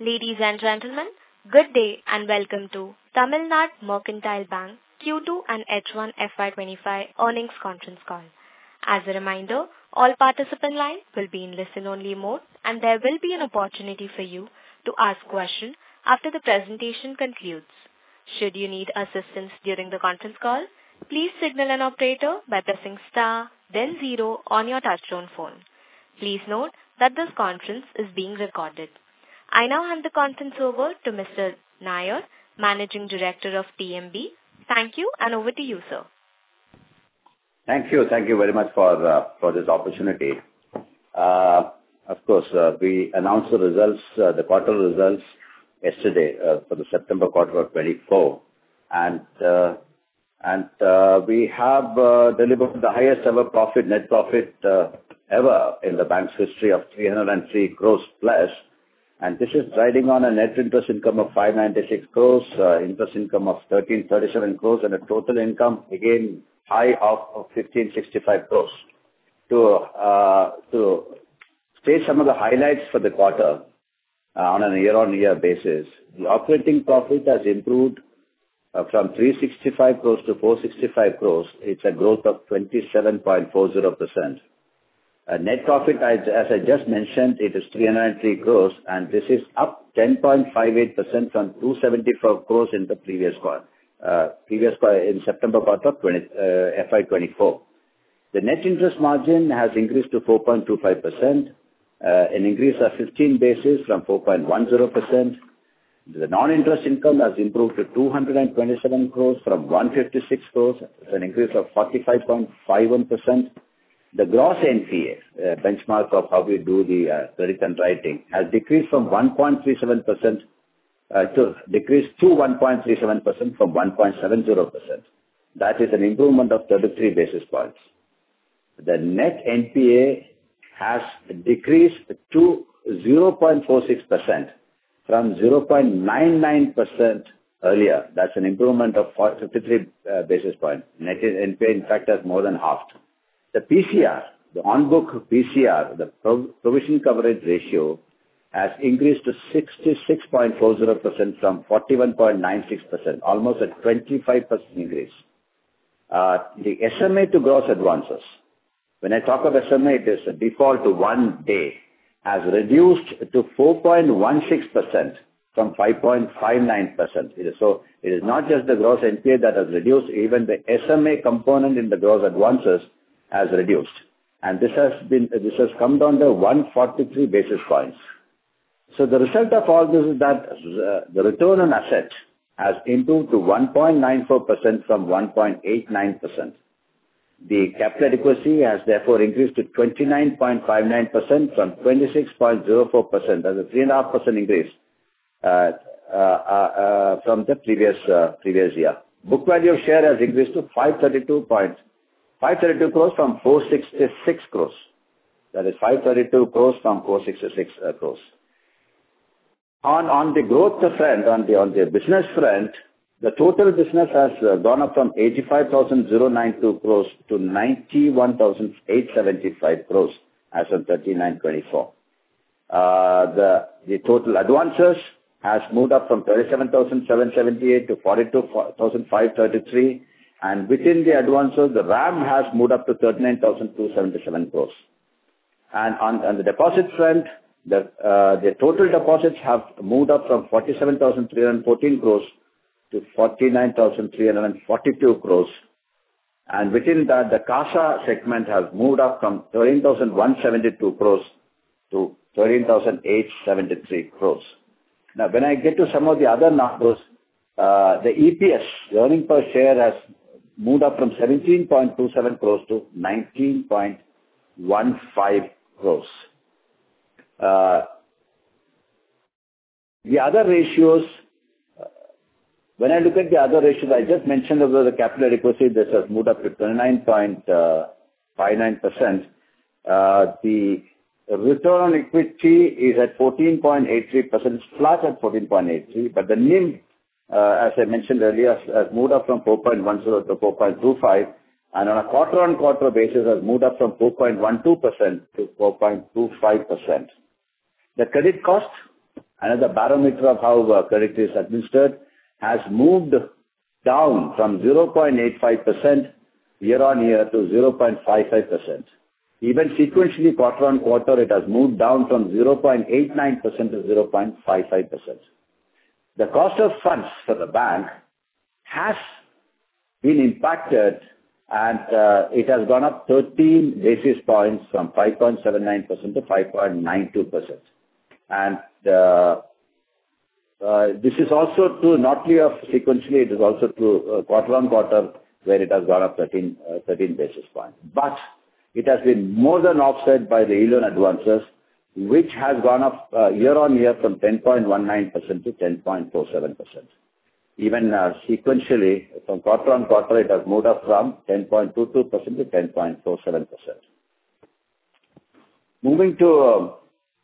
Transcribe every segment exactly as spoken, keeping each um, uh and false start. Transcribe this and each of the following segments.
Ladies and gentlemen, good day and welcome to Tamil Nadu Mercantile Bank Q two and H one F Y twenty-five earnings conference call. As a reminder, all participant lines will be in listen-only mode, and there will be an opportunity for you to ask questions after the presentation concludes. Should you need assistance during the conference call, please signal an operator by pressing star, then zero on your touchtone phone. Please note that this conference is being recorded. I now hand the conference over to Mister Nair, Managing Director of T M B. Thank you, and over to you, sir. Thank you. Thank you very much for uh, for this opportunity. Uh, of course, uh, we announced the results, uh, the quarter results yesterday uh, for the September quarter of twenty-four, and uh, and uh, we have uh, delivered the highest ever profit, net profit uh, ever in the bank's history of three hundred three crores plus. And this is riding on a net interest income of five hundred ninety-six crores, uh, interest income of one thousand three hundred thirty-seven crores, and a total income, again, high of, of one thousand five hundred sixty-five crores. To, uh, to state some of the highlights for the quarter uh, on a year-on-year basis, the operating profit has improved uh, from three hundred sixty-five crores to four hundred sixty-five crores. It's a growth of twenty-seven point four zero percent. Uh, net profit, as, as I just mentioned, it is three hundred three crores, and this is up ten point five eight percent from two hundred seventy-four crores in the previous quarter, uh, previous quarter in September quarter of twenty, uh, F Y twenty-four. The net interest margin has increased to four point two five percent, uh, an increase of fifteen basis from four point one zero percent. The non-interest income has improved to two hundred twenty-seven crores from one hundred fifty-six crores, it's an increase of forty-five point five one percent. The gross N P A, uh, benchmark of how we do the uh, credit underwriting, has decreased from one point three seven percent uh, to decreased to one point three seven percent from one point seven zero percent. That is an improvement of thirty-three basis points. The net N P A has decreased to zero point four six percent from zero point nine nine percent earlier. That's an improvement of fifty-three uh, basis points. Net N P A, in fact, has more than halved. The P C R, the on-book P C R, the provision coverage ratio, has increased to sixty-six point four zero percent from forty-one point nine six percent, almost a twenty-five percent increase. Uh, the S M A to gross advances, when I talk of S M A, it is a default to one day, has reduced to four point one six percent from five point five nine percent. So it is not just the gross N P A that has reduced, even the S M A component in the gross advances has reduced, and this has been this has come down to one hundred forty-three basis points. So the result of all this is that uh, the return on asset has improved to one point nine four percent from one point eight nine percent. The capital adequacy has therefore increased to twenty-nine point five nine percent from twenty-six point zero four percent. That's a three and a half percent increase uh, uh, uh, from the previous uh, previous year. Book value of share has increased to five hundred thirty-two point. five hundred thirty-two crores from four hundred sixty-six crores. That is five hundred thirty-two crores from four hundred sixty-six uh, crores. On, on the growth front, on the, on the business front, the total business has uh, gone up from eighty-five thousand ninety-two crores to ninety-one thousand eight hundred seventy-five crores as of thirty-nine twenty-four. Uh, the, the total advances has moved up from thirty-seven thousand seven hundred seventy-eight to forty-two thousand five hundred thirty-three. And within the advances, the RAM has moved up to thirty-nine thousand two hundred seventy-seven crores. And on, on the deposit front, the, uh, the total deposits have moved up from forty-seven thousand three hundred fourteen crores to forty-nine thousand three hundred forty-two crores. And within that, the CASA segment has moved up from thirteen thousand one hundred seventy-two crores to thirteen thousand eight hundred seventy-three crores. Now, when I get to some of the other numbers, uh, the E P S, the earning per share, has moved up from seventeen point two seven crores to nineteen point one five crores. Uh, the other ratios, uh, when I look at the other ratios, I just mentioned about the capital adequacy, this has moved up to twenty-nine point five nine percent. Uh, the return on equity is at fourteen point eight three percent, it's flat at fourteen point eight three, but the N I M, Uh, as I mentioned earlier, has moved up from four point one zero to four point two five, and on a quarter-on-quarter basis has moved up from four point one two percent to four point two five percent. The credit cost another barometer of how uh, credit is administered, has moved down from zero point eight five percent year-on-year to zero point five five percent. Even sequentially, quarter-on-quarter, it has moved down from zero point eight nine percent to zero point five five percent. The cost of funds for the bank has been impacted, and uh, it has gone up thirteen basis points from five point seven nine percent to five point nine two percent. And uh, uh, this is also true not only of sequentially, it is also true uh, quarter-on-quarter, where it has gone up thirteen, uh, thirteen basis points. But it has been more than offset by the yield on advances, which has gone up uh, year-on-year from ten point one nine percent to ten point four seven percent. Even uh, sequentially, from quarter-on-quarter, it has moved up from ten point two two percent to ten point four seven percent. Moving to uh,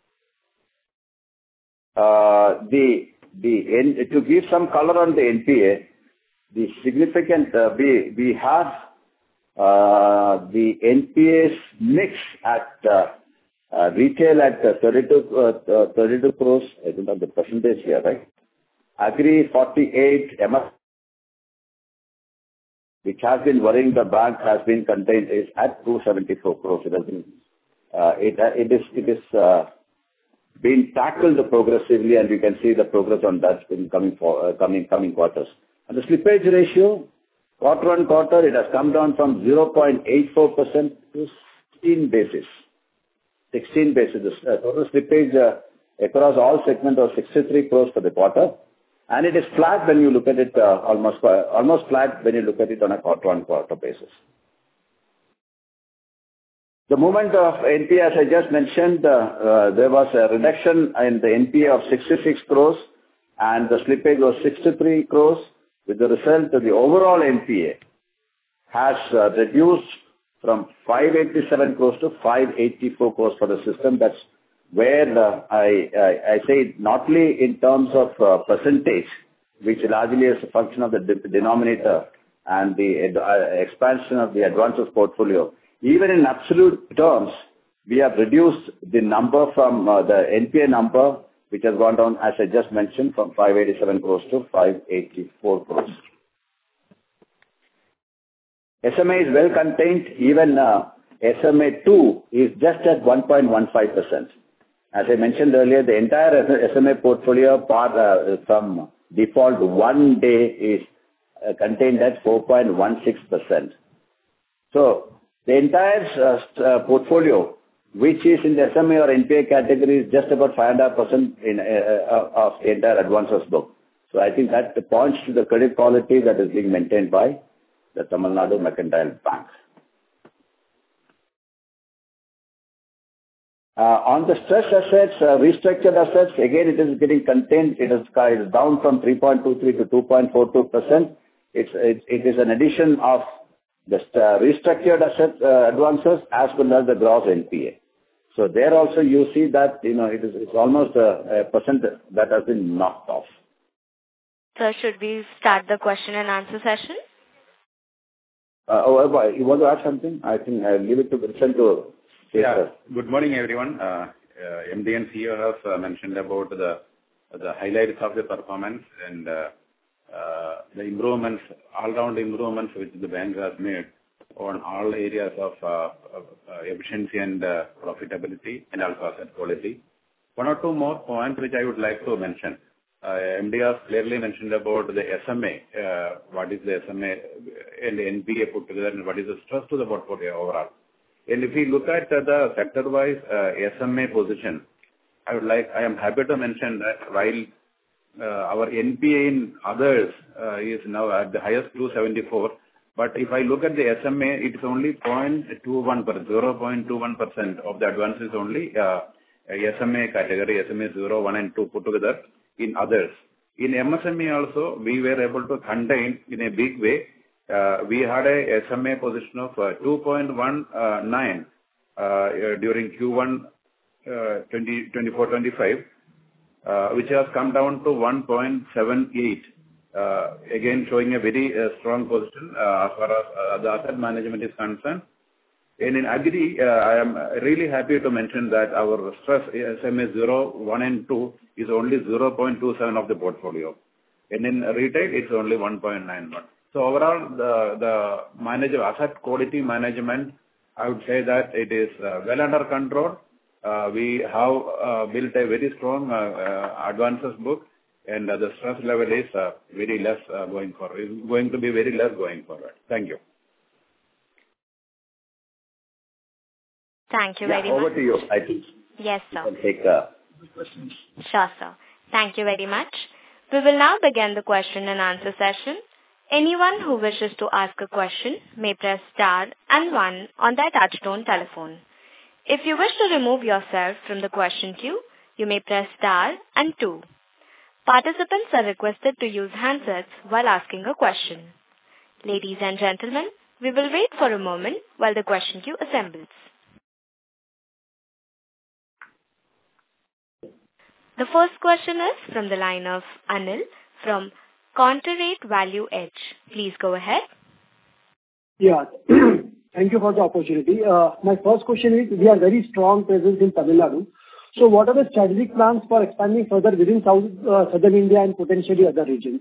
uh, the the N, to give some color on the N P A, the significant uh, we we have uh, the N P A's mix at uh, uh, retail at uh, thirty-two, uh, uh, thirty-two crores. I don't have the percentage here, right? Agri forty-eight, M F, which has been worrying the bank, has been contained, is at two seventy-four crores. It has been, uh, it, uh, it is, it is uh, being tackled progressively, and we can see the progress on that in coming for uh, coming coming quarters. And the slippage ratio, quarter on quarter, it has come down from zero point eight four percent to sixteen basis. sixteen basis. The uh, total slippage uh, across all segments was sixty-three crores for the quarter. And it is flat when you look at it, uh, almost uh, almost flat when you look at it on a quarter-on-quarter basis. The movement of N P A, as I just mentioned, uh, uh, there was a reduction in the N P A of sixty-six crores, and the slippage was sixty-three crores. With the result, the overall N P A has uh, reduced from five eighty-seven crores to five eighty-four crores for the system. That's where uh, I, I, I say not only in terms of uh, percentage, which largely is a function of the de- denominator and the uh, expansion of the advances portfolio, even in absolute terms, we have reduced the number from uh, the N P A number, which has gone down, as I just mentioned, from five eighty-seven crores to five eighty-four crores. S M A is well contained. Even uh, S M A two is just at one point one five percent. As I mentioned earlier, the entire S M A portfolio part, uh, from default one day is uh, contained at four point one six percent. So the entire uh, uh, portfolio, which is in the S M A or N P A category, is just about five point five percent in, uh, uh, of the entire advances book. So I think that points to the credit quality that is being maintained by the Tamil Nadu Mercantile Bank. Uh, on the stressed assets, uh, restructured assets, again it is getting contained. It is, it is down from three point two three to two point four two percent. It's, it, it is an addition of the uh, restructured asset uh, advances as well as the gross N P A. So there also you see that, you know, it is it's almost a, a percent that has been knocked off. Sir, should we start the question and answer session? Uh, oh, you want to add something? I think I'll leave it to Vincent to say. Yeah. Sir. Good morning, everyone. Uh, uh, M D and C E O have uh, mentioned about the the highlights of the performance and uh, uh, the improvements, all-round improvements which the bank has made on all areas of uh, uh, efficiency and uh, profitability and also asset quality. One or two more points which I would like to mention. Uh, M D has clearly mentioned about the S M A, uh, what is the S M A and the N P A put together and what is the stress to the portfolio overall. And if we look at uh, the sector-wise uh, S M A position, I would like, I am happy to mention that while uh, our N P A in others uh, is now at the highest two seventy-four, but if I look at the S M A, it is only zero point two one percent, zero point two one percent of the advances only uh, S M A category, S M A zero, one and two put together in others. In M S M E also, we were able to contain in a big way. Uh, we had a S M A position of uh, two point one nine uh, uh, during Q one uh, twenty twenty-four twenty-five, uh, which has come down to one point seven eight. Uh, again, showing a very uh, strong position uh, as far as uh, the asset management is concerned. And in agri, uh, I am really happy to mention that our stress S M A zero, one and two is only zero point two seven of the portfolio. And in retail, it's only one point nine one. So overall, the, the manager, asset quality management, I would say that it is uh, well under control. Uh, we have uh, built a very strong uh, uh, advances book, and uh, the stress level is uh, very less uh, going forward. It's going to be very less going forward. Thank you. Thank you Yeah, very over much. to you, I think. Yes, sir. You can take uh, the questions. Sure, sir. Thank you very much. We will now begin the question and answer session. Anyone who wishes to ask a question may press star and one on their touchtone telephone. If you wish to remove yourself from the question queue, you may press star and two. Participants are requested to use handsets while asking a question. Ladies and gentlemen, we will wait for a moment while the question queue assembles. The first question is from the line of Anil from Counterrate Value Edge. Please go ahead. Yeah. Thank you for the opportunity. Uh, my first question is, we are very strong presence in Tamil Nadu. So what are the strategic plans for expanding further within South, uh, Southern India and potentially other regions?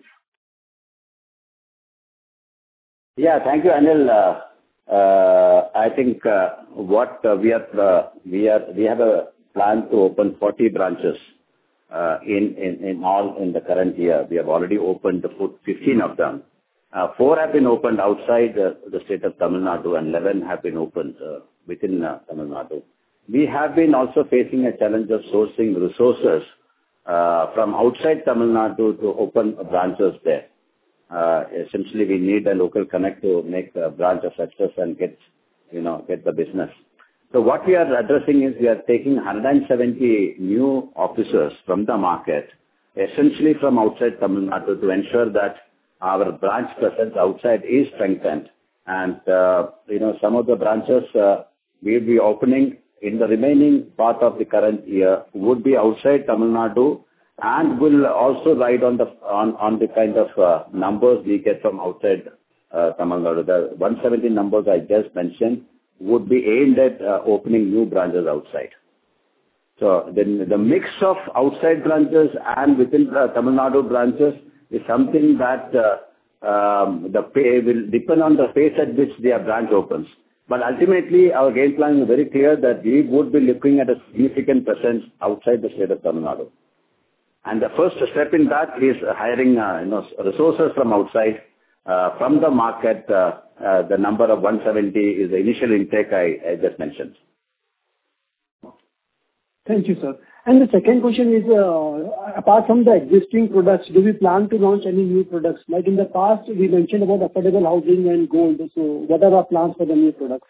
Yeah, thank you, Anil. Uh, uh, I think uh, what uh, we are, uh, we are, we have a plan to open forty branches uh, in, in, in all in the current year. We have already opened fifteen of them. Uh, four have been opened outside uh, the state of Tamil Nadu and eleven have been opened uh, within uh, Tamil Nadu. We have been also facing a challenge of sourcing resources uh, from outside Tamil Nadu to open branches there. Uh, essentially, we need a local connect to make a branch of success and get, you know, get the business. So what we are addressing is we are taking one hundred seventy new officers from the market, essentially from outside Tamil Nadu, to ensure that our branch presence outside is strengthened. And, uh, you know, some of the branches uh, we will be opening in the remaining part of the current year would be outside Tamil Nadu and will also ride on the on, on the kind of uh, numbers we get from outside uh, Tamil Nadu. The one hundred seventy numbers I just mentioned would be aimed at uh, opening new branches outside. So the, the mix of outside branches and within the Tamil Nadu branches is something that uh, um, the pay will depend on the pace at which their branch opens. But ultimately, our game plan is very clear that we would be looking at a significant presence outside the state of Tamil Nadu. And the first step in that is hiring uh, you know, resources from outside. Uh, from the market, uh, uh, the number of one hundred seventy is the initial intake I, I just mentioned. Thank you, sir. And the second question is, uh, apart from the existing products, do we plan to launch any new products? Like in the past, we mentioned about affordable housing and gold. So what are our plans for the new products?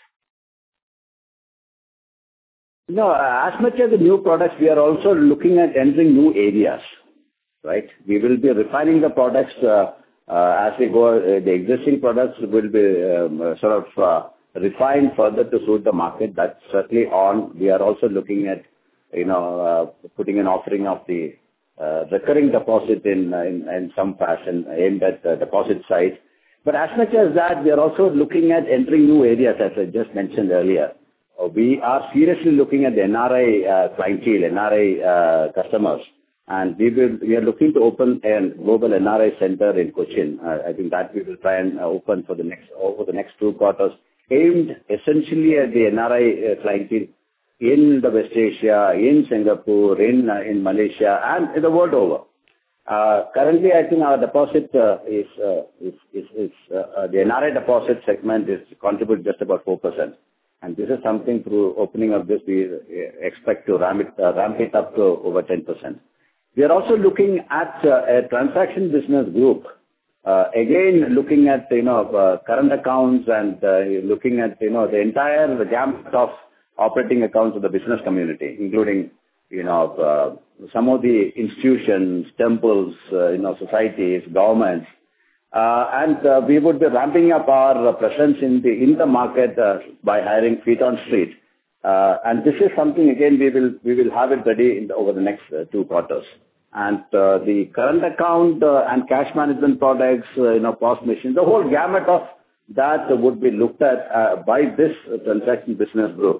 No, uh, as much as the new products, we are also looking at entering new areas, right? We will be refining the products uh, uh, as we go. Uh, the existing products will be um, uh, sort of uh, refined further to suit the market. That's certainly on. We are also looking at, you know, uh, putting an offering of the uh, recurring deposit in, uh, in in some fashion aimed at the deposit side. But as much as that, we are also looking at entering new areas, as I just mentioned earlier. Uh, we are seriously looking at the N R I uh, clientele, N R I uh, customers, and we will we are looking to open a global N R I center in Cochin. Uh, I think that we will try and uh, open for the next over the next two quarters, aimed essentially at the N R I uh, clientele in the West Asia, in Singapore, in uh, in Malaysia, and in the world over. Uh, currently, I think our deposit uh, is, uh, is is is uh, uh, the N R I deposit segment is contribute just about four percent. And this is something through opening of this, we expect to ramp it, uh, ramp it up to over ten percent. We are also looking at uh, a transaction business group, uh, again looking at, you know, uh, current accounts and uh, looking at, you know, the entire gamut of operating accounts of the business community, including, you know, uh, some of the institutions, temples, uh, you know, societies, governments. Uh, and uh, we would be ramping up our uh, presence in the in the market uh, by hiring feet on street. Uh, and this is something, again, we will we will have it ready in the, over the next uh, two quarters. And uh, the current account uh, and cash management products, uh, you know, POS machines, the whole gamut of that would be looked at uh, by this transaction business group.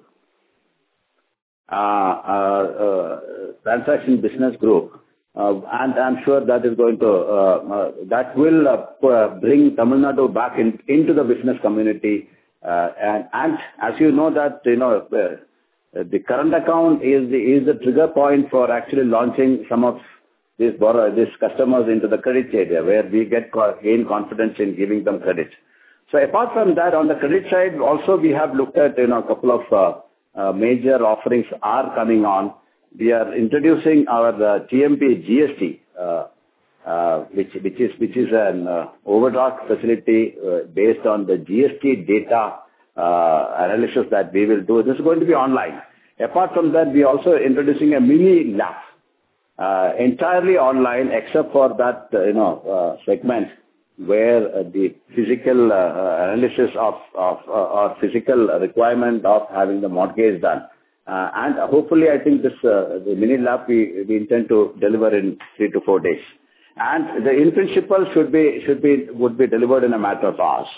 Uh, uh, uh, transaction business group. Uh, and I'm sure that is going to, uh, uh, that will uh, bring Tamil Nadu back in, into the business community. Uh, and, and as you know that, you know, uh, the current account is the, is the trigger point for actually launching some of these borrow, these customers into the credit area where we get gain confidence in giving them credit. So apart from that, on the credit side, also we have looked at, you know, a couple of uh, uh, major offerings are coming on. We are introducing our uh, T M P G S T, uh, uh, which which is which is an uh, overdraft facility uh, based on the G S T data uh, analysis that we will do. This is going to be online. Apart from that, we are also introducing a mini lab, uh, entirely online, except for that uh, you know uh, segment where uh, the physical uh, analysis of of uh, or physical requirement of having the mortgage done. Uh, and hopefully, I think this uh, the mini lab we, we intend to deliver in three to four days, and the in principle should be should be would be delivered in a matter of hours.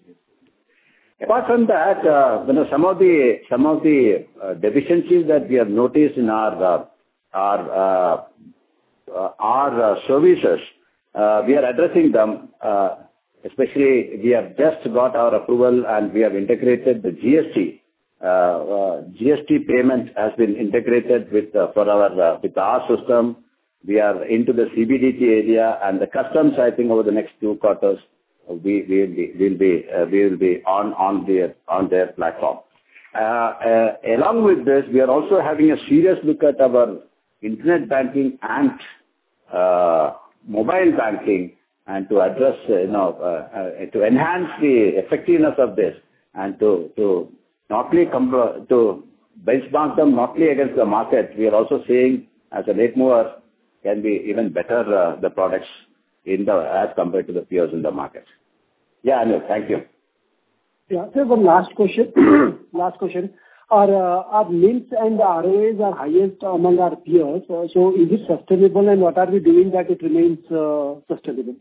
Apart from that, uh, you know, some of the some of the uh, deficiencies that we have noticed in our uh, our uh, uh, our uh, services, uh, we are addressing them. Uh, especially, we have just got our approval and we have integrated the G S T. Uh, uh, G S T payment has been integrated with uh, for our uh, with our system. We are into the C B D T area and the customs. I think over the next two quarters, uh, we we will be will be uh, we will be on on their on their platform. Uh, uh, along with this, we are also having a serious look at our internet banking and uh, mobile banking, and to address uh, you know uh, uh, to enhance the effectiveness of this and to to not only com- to benchmark them not only against the market, we are also seeing as a late mover can be even better uh, the products in the as compared to the peers in the market. Yeah, Anil, thank you. Yeah, so one last question. last question. Our uh, our N I Ms and the R O As are highest among our peers. Uh, so is it sustainable, and what are we doing that it remains uh, sustainable?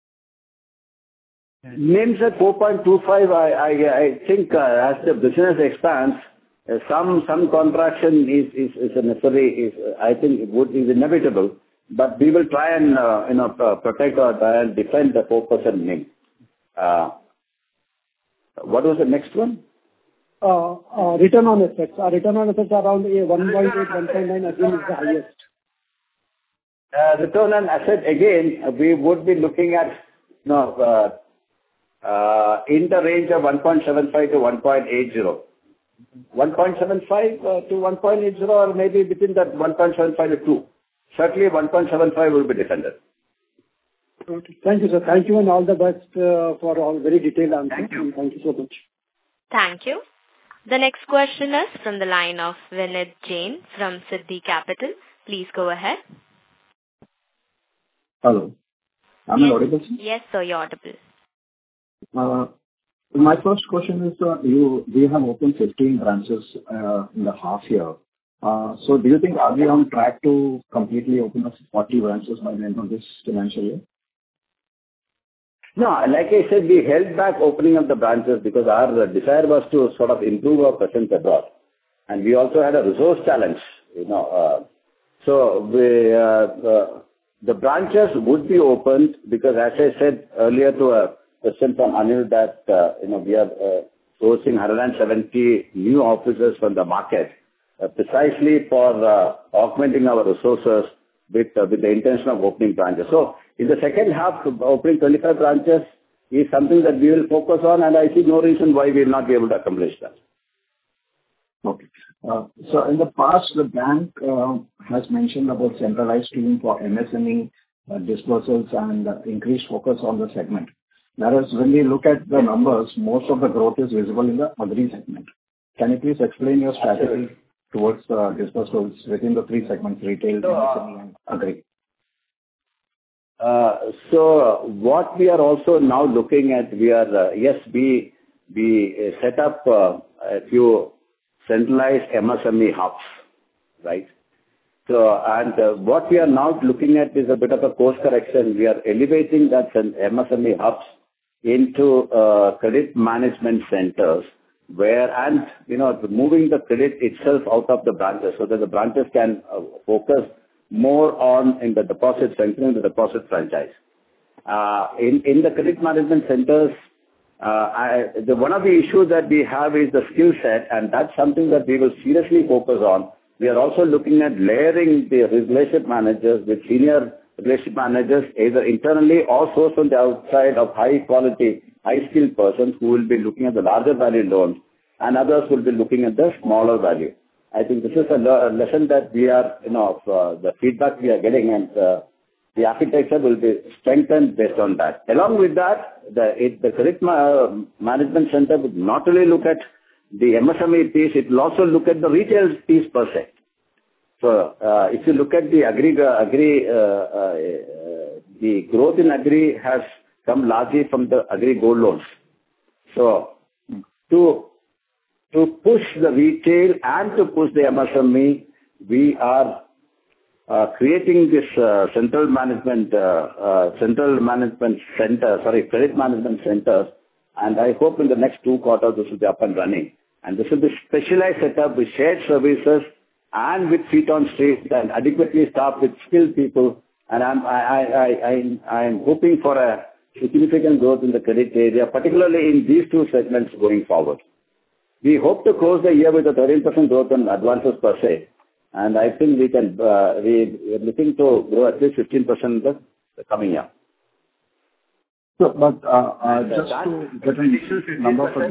N I Ms at four point two five, I, I, I think uh, as the business expands, uh, some some contraction is is, is a necessary. Is I think it would is inevitable, but we will try and uh, you know protect or try and defend the four percent N I M. Uh, what was the next one? Uh, uh, return on assets. Our return on assets around a one point eight, one point nine again is the highest. Uh, return on asset again, uh, we would be looking at you know. Uh, Uh, in the range of one point seven five to one point eight zero. one point seven five uh, to one point eight zero, or maybe between that one point seven five to two. Certainly one point seven five will be defended. Okay. Thank you, sir. Thank you and all the best uh, for all very detailed answers. Thank you. Thank you so much. Thank you. The next question is from the line of Vinit Jain from Siddhi Capital. Please go ahead. Hello. Am I Yes. audible? Yes, sir, you're audible. Uh, My first question is, uh, you we have opened fifteen branches uh, in the half year. Uh, So do you think are we on track to completely open up forty branches by the end of this financial year? No, like I said, we held back opening of the branches because our desire was to sort of improve our presence abroad. And we also had a resource challenge, you know. Uh, so we, uh, uh, the branches would be opened because, as I said earlier to a question from Anil, that uh, you know we are uh, sourcing one hundred seventy new officers from the market uh, precisely for uh, augmenting our resources with uh, with the intention of opening branches. So in the second half, opening twenty-five branches is something that we will focus on, and I see no reason why we will not be able to accomplish that. Okay. Uh, So in the past, the bank uh, has mentioned about centralized team for M S M E uh, dispersals and uh, increased focus on the segment. Whereas when we look at the numbers, most of the growth is visible in the agri segment. Can you please explain your strategy towards uh, dispersals within the three segments, retail, So, M S M E, and agri? Uh, So what we are also now looking at, we are, uh, yes, we we uh, set up uh, a few centralized M S M E hubs, right? So, and uh, what we are now looking at is a bit of a course correction. We are elevating that M S M E hubs into uh, credit management centers where, and, you know, moving the credit itself out of the branches so that the branches can uh, focus more on in the deposit, strengthening the deposit franchise. Uh, in, in the credit management centers, uh, I, the, one of the issues that we have is the skill set, and that's something that we will seriously focus on. We are also looking at layering the relationship managers with senior relationship managers, either internally or sourced from the outside of high quality, high skilled persons who will be looking at the larger value loans, and others will be looking at the smaller value. I think this is a, le- a lesson that we are, you know, of, uh, the feedback we are getting, and uh, the architecture will be strengthened based on that. Along with that, the, it, the credit ma- management center would not only look at the M S M E piece, it will also look at the retail piece per se. So, uh, if you look at the agri, agri, uh, uh, uh, the growth in agri has come largely from the agri gold loans. So, to to push the retail and to push the M S M E, we are uh, creating this uh, central management uh, uh, central management center, sorry, credit management centers, and I hope in the next two quarters this will be up and running. And this will be specialized setup with shared services and with feet on street and adequately staffed with skilled people. And I'm, I, I, I, I'm hoping for a significant growth in the credit area, particularly in these two segments going forward. We hope to close the year with a thirteen percent growth in advances per se. And I think we can, uh, we, we're looking to grow at least fifteen percent the, the coming year. So, but uh, uh, just to get a number for...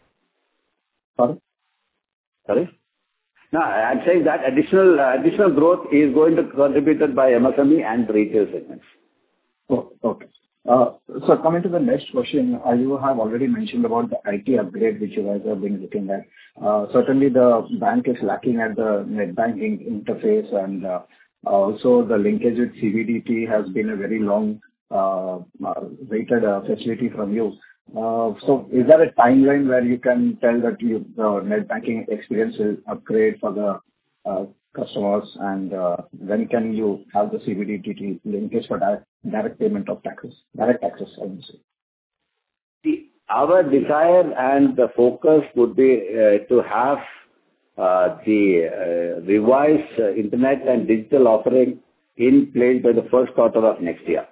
Sorry? Sorry? No, I'm saying that additional uh, additional growth is going to be contributed by M S M E and retail segments. Oh, okay. Uh, so coming to the next question, uh, you have already mentioned about the I T upgrade which you guys have been looking at. Uh, certainly the bank is lacking at the net banking interface, and uh, also the linkage with C B D T has been a very long uh, uh, waited uh, facility from you. Uh, so is there a timeline where you can tell that you, the net banking experience will upgrade for the uh, customers, and uh, when can you have the C B D T linkage for direct, direct payment of taxes, direct taxes, I would say? The, our desire and the focus would be uh, to have uh, the uh, revised uh, internet and digital offering in place by the first quarter of next year.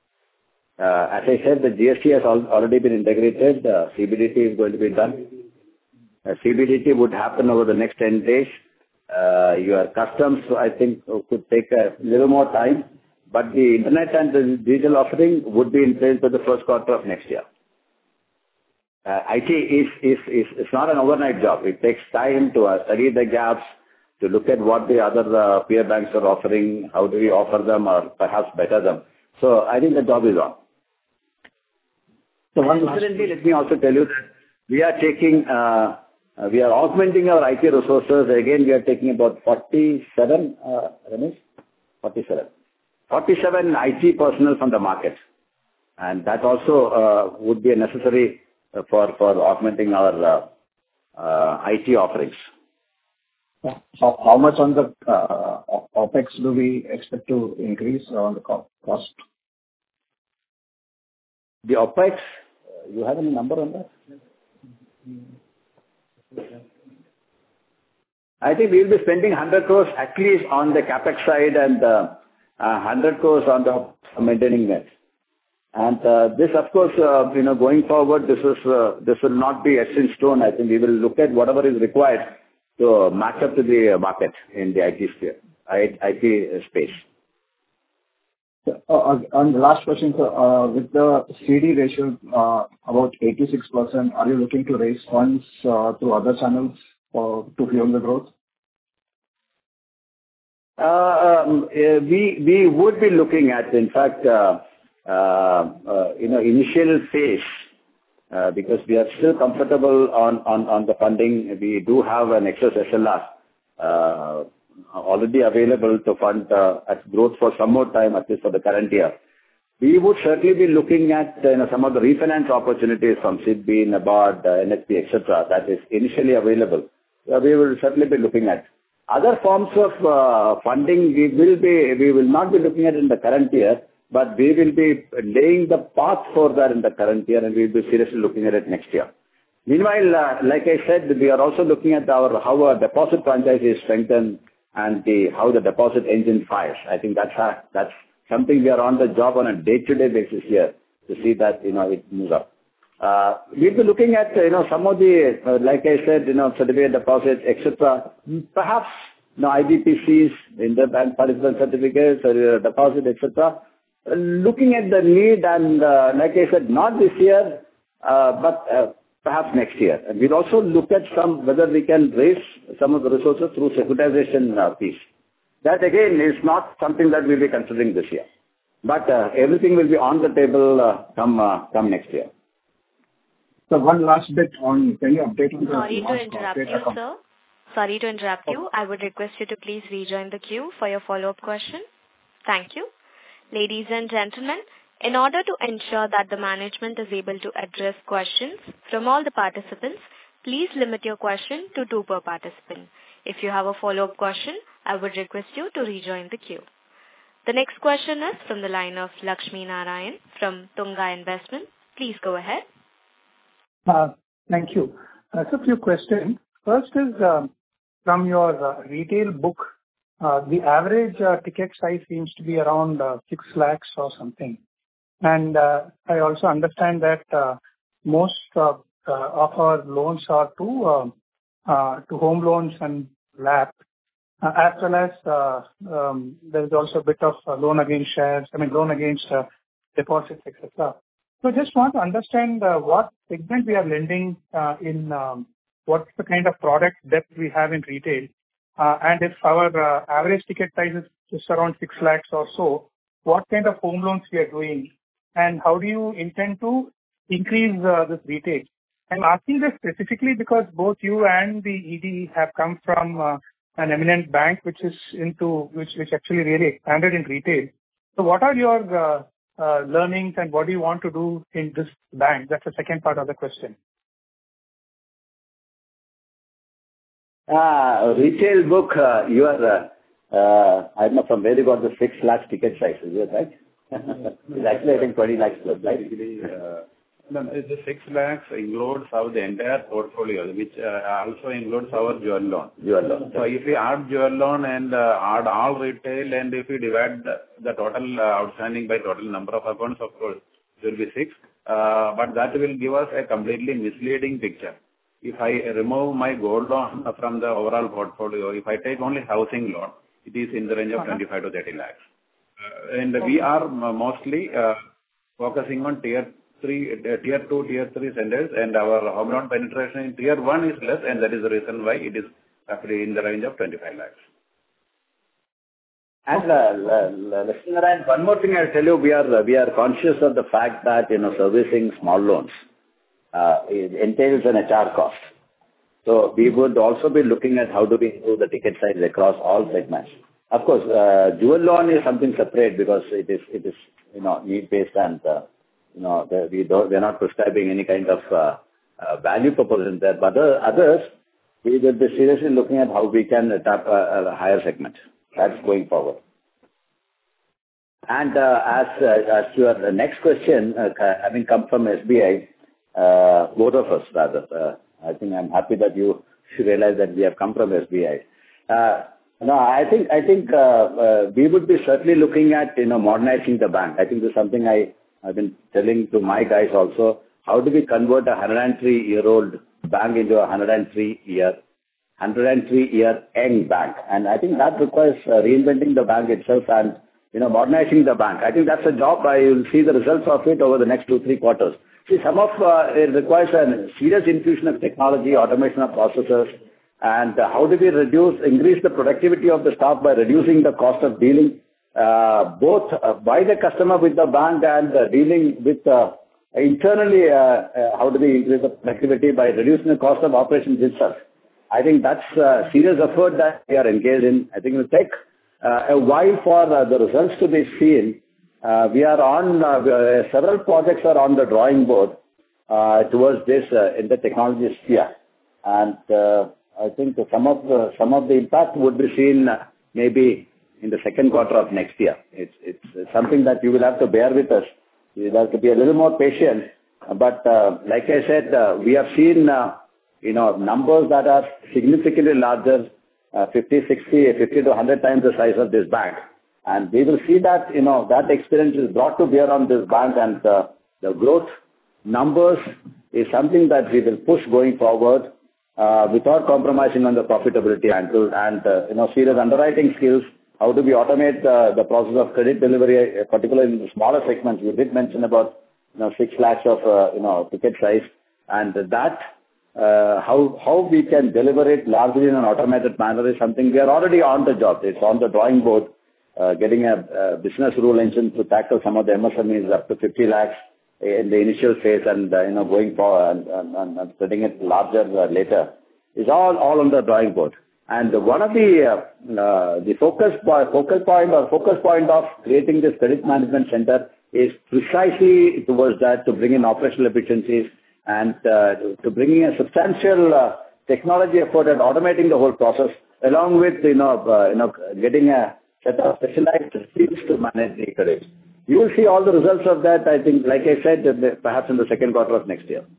Uh, as I said, the G S T has al- already been integrated. Uh, C B D T is going to be done. Uh, C B D T would happen over the next ten days. Uh, your customs, I think, could take a little more time, but the internet and the digital offering would be in place by the first quarter of next year. Uh, I T is, is, is, it's not an overnight job. It takes time to uh, study the gaps, to look at what the other uh, peer banks are offering, how do we offer them or perhaps better them. So I think the job is on. So one Incidentally, let me also tell you that we are taking, uh, uh, we are augmenting our I T resources. Again, we are taking about forty-seven, uh, Ramesh? forty-seven. forty-seven I T personnel from the market. And that also uh, would be necessary uh, for, for augmenting our uh, uh, I T offerings. How, how much on the uh, OPEX do we expect to increase on the cost? The OPEX, you have any number on that? I think we will be spending one hundred crores at least on the capex side and uh, uh, one hundred crores on the maintaining net. And uh, this, of course, uh, you know, going forward, this is uh, this will not be etched in stone. I think we will look at whatever is required to match up to the market in the I T sphere, I T space. Uh, and the last question, sir, uh, with the C D ratio uh, about eighty-six percent, are you looking to raise funds uh, through other channels uh, to fuel the growth? Uh, um, uh, we we would be looking at, in fact, uh, uh, uh, you know, initial phase, uh, because we are still comfortable on, on, on the funding. We do have an excess S L R uh, already available to fund uh, at growth for some more time, at least for the current year. We would certainly be looking at uh, you know, some of the refinance opportunities from S I D B, NABARD, uh, N H B, et cetera, that is initially available. Uh, we will certainly be looking at. Other forms of uh, funding, we will be, we will not be looking at in the current year, but we will be laying the path for that in the current year, and we will be seriously looking at it next year. Meanwhile, uh, like I said, we are also looking at our how our deposit franchise is strengthened and the how the deposit engine fires. I think that's a, that's something we are on the job on a day-to-day basis here to see that, you know, it moves up. Uh, we'll be looking at, you know, some of the, uh, like I said, you know, certificate deposits, et cetera. Perhaps, you know, I B P Cs, in the bank participant certificates, or uh, deposit, et cetera. Uh, looking at the need and, uh, like I said, not this year, uh, but uh, perhaps next year. And we'll also look at some, whether we can raise some of the resources through securitization uh, piece. That again is not something that we'll be considering this year. But uh, everything will be on the table uh, come uh, come next year. So one last bit on, can you update on the... Sorry to interrupt you, account? sir. Sorry to interrupt oh. you. I would request you to please rejoin the queue for your follow-up question. Thank you. Ladies and gentlemen, in order to ensure that the management is able to address questions from all the participants, please limit your question to two per participant. If you have a follow-up question, I would request you to rejoin the queue. The next question is from the line of Lakshmi Narayan from Tunga Investment. Please go ahead. Uh, thank you. Uh, so a few questions. First is uh, from your uh, retail book, uh, the average uh, ticket size seems to be around uh, six lakhs or something. And uh, I also understand that uh, most uh, uh, of our loans are to uh, uh, to home loans and L A P, uh, as well as uh, um, there is also a bit of uh, loan against shares, I mean loan against uh, deposits, et cetera. So just want to understand uh, what segment we are lending uh, in, um, what's the kind of product depth we have in retail, uh, and if our uh, average ticket size is just around six lakhs or so, what kind of home loans we are doing, and how do you intend to increase uh, this retail? I'm asking this specifically because both you and the E D have come from uh, an eminent bank which is into, which, which actually really expanded in retail. So what are your uh, Uh, learnings and what do you want to do in this bank? That's the second part of the question. Ah, retail book, uh, you are, uh, uh, I don't know from where you got the six lakhs ticket size, is it right? It's actually I think twenty lakhs plus, right? Uh, no, the six lakhs includes our the entire portfolio, which uh, also includes our jewel loan. Jewel loan. So if we add jewel loan and uh, add all retail, and if we divide the, the total uh, outstanding by total number of accounts, of course, it will be six. Uh, but that will give us a completely misleading picture. If I remove my gold loan from the overall portfolio, if I take only housing loan, it is in the range of uh-huh. twenty-five to thirty lakhs. Uh, and okay. we are mostly uh, focusing on tier three, uh, tier two, tier three centers, and our home loan penetration in tier one is less, and that is the reason why it is roughly in the range of twenty-five lakhs. And uh, one more thing I'll tell you, we are we are conscious of the fact that, you know, servicing small loans uh, it entails an H R cost. So we would also be looking at how do we improve the ticket size across all segments. Of course, uh, jewel loan is something separate because it is it is you know need based and uh, you know the, we don't we're not prescribing any kind of uh, uh, value proposition there. But other, others, we will be seriously looking at how we can tap a, a higher segment. That's going forward. And uh, as uh, as to your next question, uh, having come from S B I, uh, both of us rather, uh, I think I'm happy that you realize that we have come from S B I. Uh, no, I think I think uh, uh, we would be certainly looking at you know modernizing the bank. I think this is something I I've been telling to my guys also. How do we convert a one hundred three year old bank into a one hundred three year one hundred three year young bank? And I think that requires uh, reinventing the bank itself and you know modernizing the bank. I think that's a job. I will see the results of it over the next two three quarters. See, some of uh, it requires a serious infusion of technology, automation of processes, and uh, how do we reduce, increase the productivity of the staff by reducing the cost of dealing uh, both uh, by the customer with the bank and uh, dealing with uh, internally. Uh, uh, how do we increase the productivity by reducing the cost of operations itself? I think that's a serious effort that we are engaged in. I think it will take uh, a while for uh, the results to be seen. Uh, we are on, uh, several projects are on the drawing board uh, towards this uh, in the technology sphere. And uh, I think some of the, some of the impact would be seen uh, maybe in the second quarter of next year. It's it's something that you will have to bear with us. You will have to be a little more patient. But uh, like I said, uh, we have seen uh, you know numbers that are significantly larger, uh, fifty, sixty, fifty to one hundred times the size of this bank. And we will see that you know that experience is brought to bear on this bank, and uh, the growth numbers is something that we will push going forward. Uh, without compromising on the profitability angle and, uh, you know, serious underwriting skills. How do we automate uh, the process of credit delivery, uh, particularly in the smaller segments? You did mention about, you know, six lakhs of, uh, you know, ticket size, and that, uh, how how we can deliver it largely in an automated manner is something we are already on the job. It's on the drawing board, uh, getting a, a business rule engine to tackle some of the M S M Es up to fifty lakhs in the initial phase, and uh, you know going forward and, and, and spreading it larger uh, later is all all on the drawing board. And one of the uh, uh, the focus point, focal point or focus point of creating this credit management center is precisely towards that, to bring in operational efficiencies and uh, to, to bringing a substantial uh, technology effort at automating the whole process, along with you know uh, you know getting a set of specialized teams to manage the credit. You will see all the results of that, I think, like I said, perhaps in the second quarter of next year.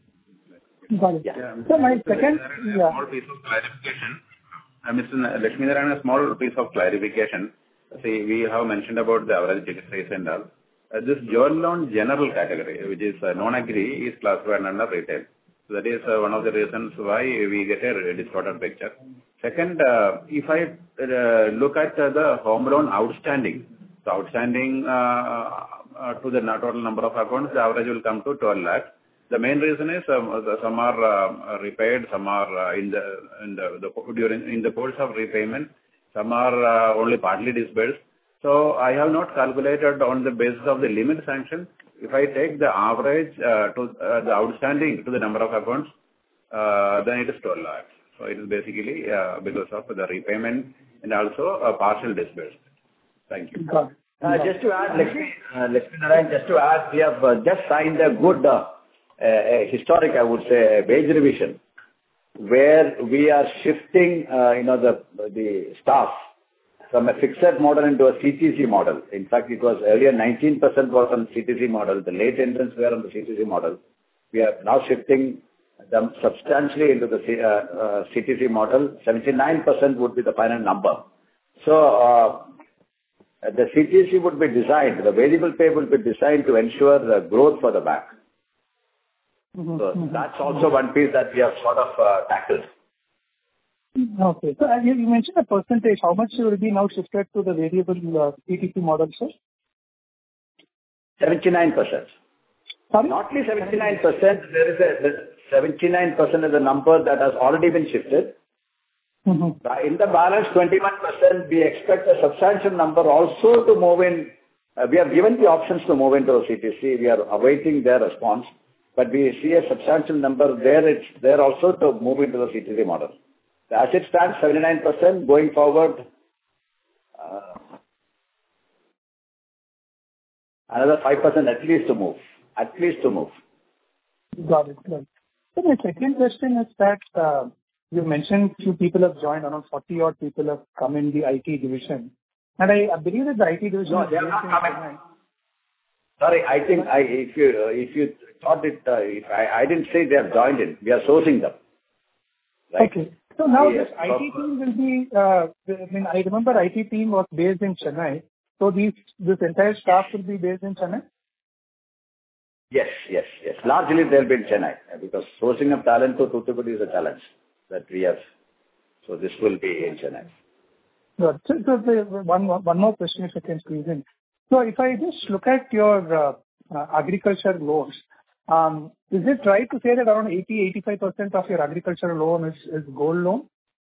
Got it. Yeah. So my second, A yeah. small piece of clarification. Uh, Mister Lakshminarayan, a small piece of clarification. See, we have mentioned about the average ticket size and all. Uh, this jewel loan general category, which is uh, non-agri, is classified under retail. So that is uh, one of the reasons why we get a distorted picture. Second, uh, if I uh, look at uh, the home loan outstanding, so outstanding uh, uh, to the total number of accounts, the average will come to twelve lakhs. The main reason is um, some are uh, repaid, some are uh, in the in the, the during in the course of repayment, some are uh, only partly disbursed. So I have not calculated on the basis of the limit sanction. If I take the average uh, to uh, the outstanding to the number of accounts, uh, then it is twelve lakhs. So it is basically uh, because of the repayment and also a partial disbursement. Thank you. Got it. Uh, just to add, Lakshmi, uh, Lakshmi, just to add, we have uh, just signed a good, uh, uh, historic, I would say, wage revision, where we are shifting, uh, you know, the the staff from a fixed model into a C T C model. In fact, it was earlier nineteen percent was on C T C model. The late entrants were on the C T C model. We are now shifting them substantially into the C, uh, uh, C T C model. seventy-nine percent would be the final number. So, uh, the C T C would be designed, the variable pay will be designed to ensure the growth for the bank. Mm-hmm. So Mm-hmm. that's also one piece that we have sort of uh, tackled. Okay. So uh, you you mentioned a percentage. How much will be now shifted to the variable uh, C T C model, sir? seventy-nine percent. Sorry? Not only seventy-nine percent, there is a the seventy-nine percent is a number that has already been shifted. Mm-hmm. In the balance twenty-one percent, we expect a substantial number also to move in. Uh, we have given the options to move into C T C. We are awaiting their response. But we see a substantial number there. It's there also to move into the C T C model. As it stands, seventy-nine percent. Going forward, uh, another five percent at least to move. At least to move. Got it. Got it. So my second question is that uh, you mentioned few people have joined, around forty odd people have come in the I T division. And I, I believe that the I T division No, is they are based not in coming. Chennai. Sorry, I think I, if you uh, if you thought it, uh, if I, I didn't say they have joined in. We are sourcing them. Right? Okay. So now Yes. this I T team will be, uh, I mean, I remember I T team was based in Chennai. So these, this entire staff will be based in Chennai? Yes, yes, yes. Largely they'll be in Chennai uh, because sourcing of talent to Thoothukudi is a challenge that we have. So this will be in Chennai. Good. So, so the, one, one more question if I can squeeze in. So if I just look at your uh, uh, agriculture loans, um, is it right to say that around eighty to eighty-five percent of your agricultural loan is, is gold loan?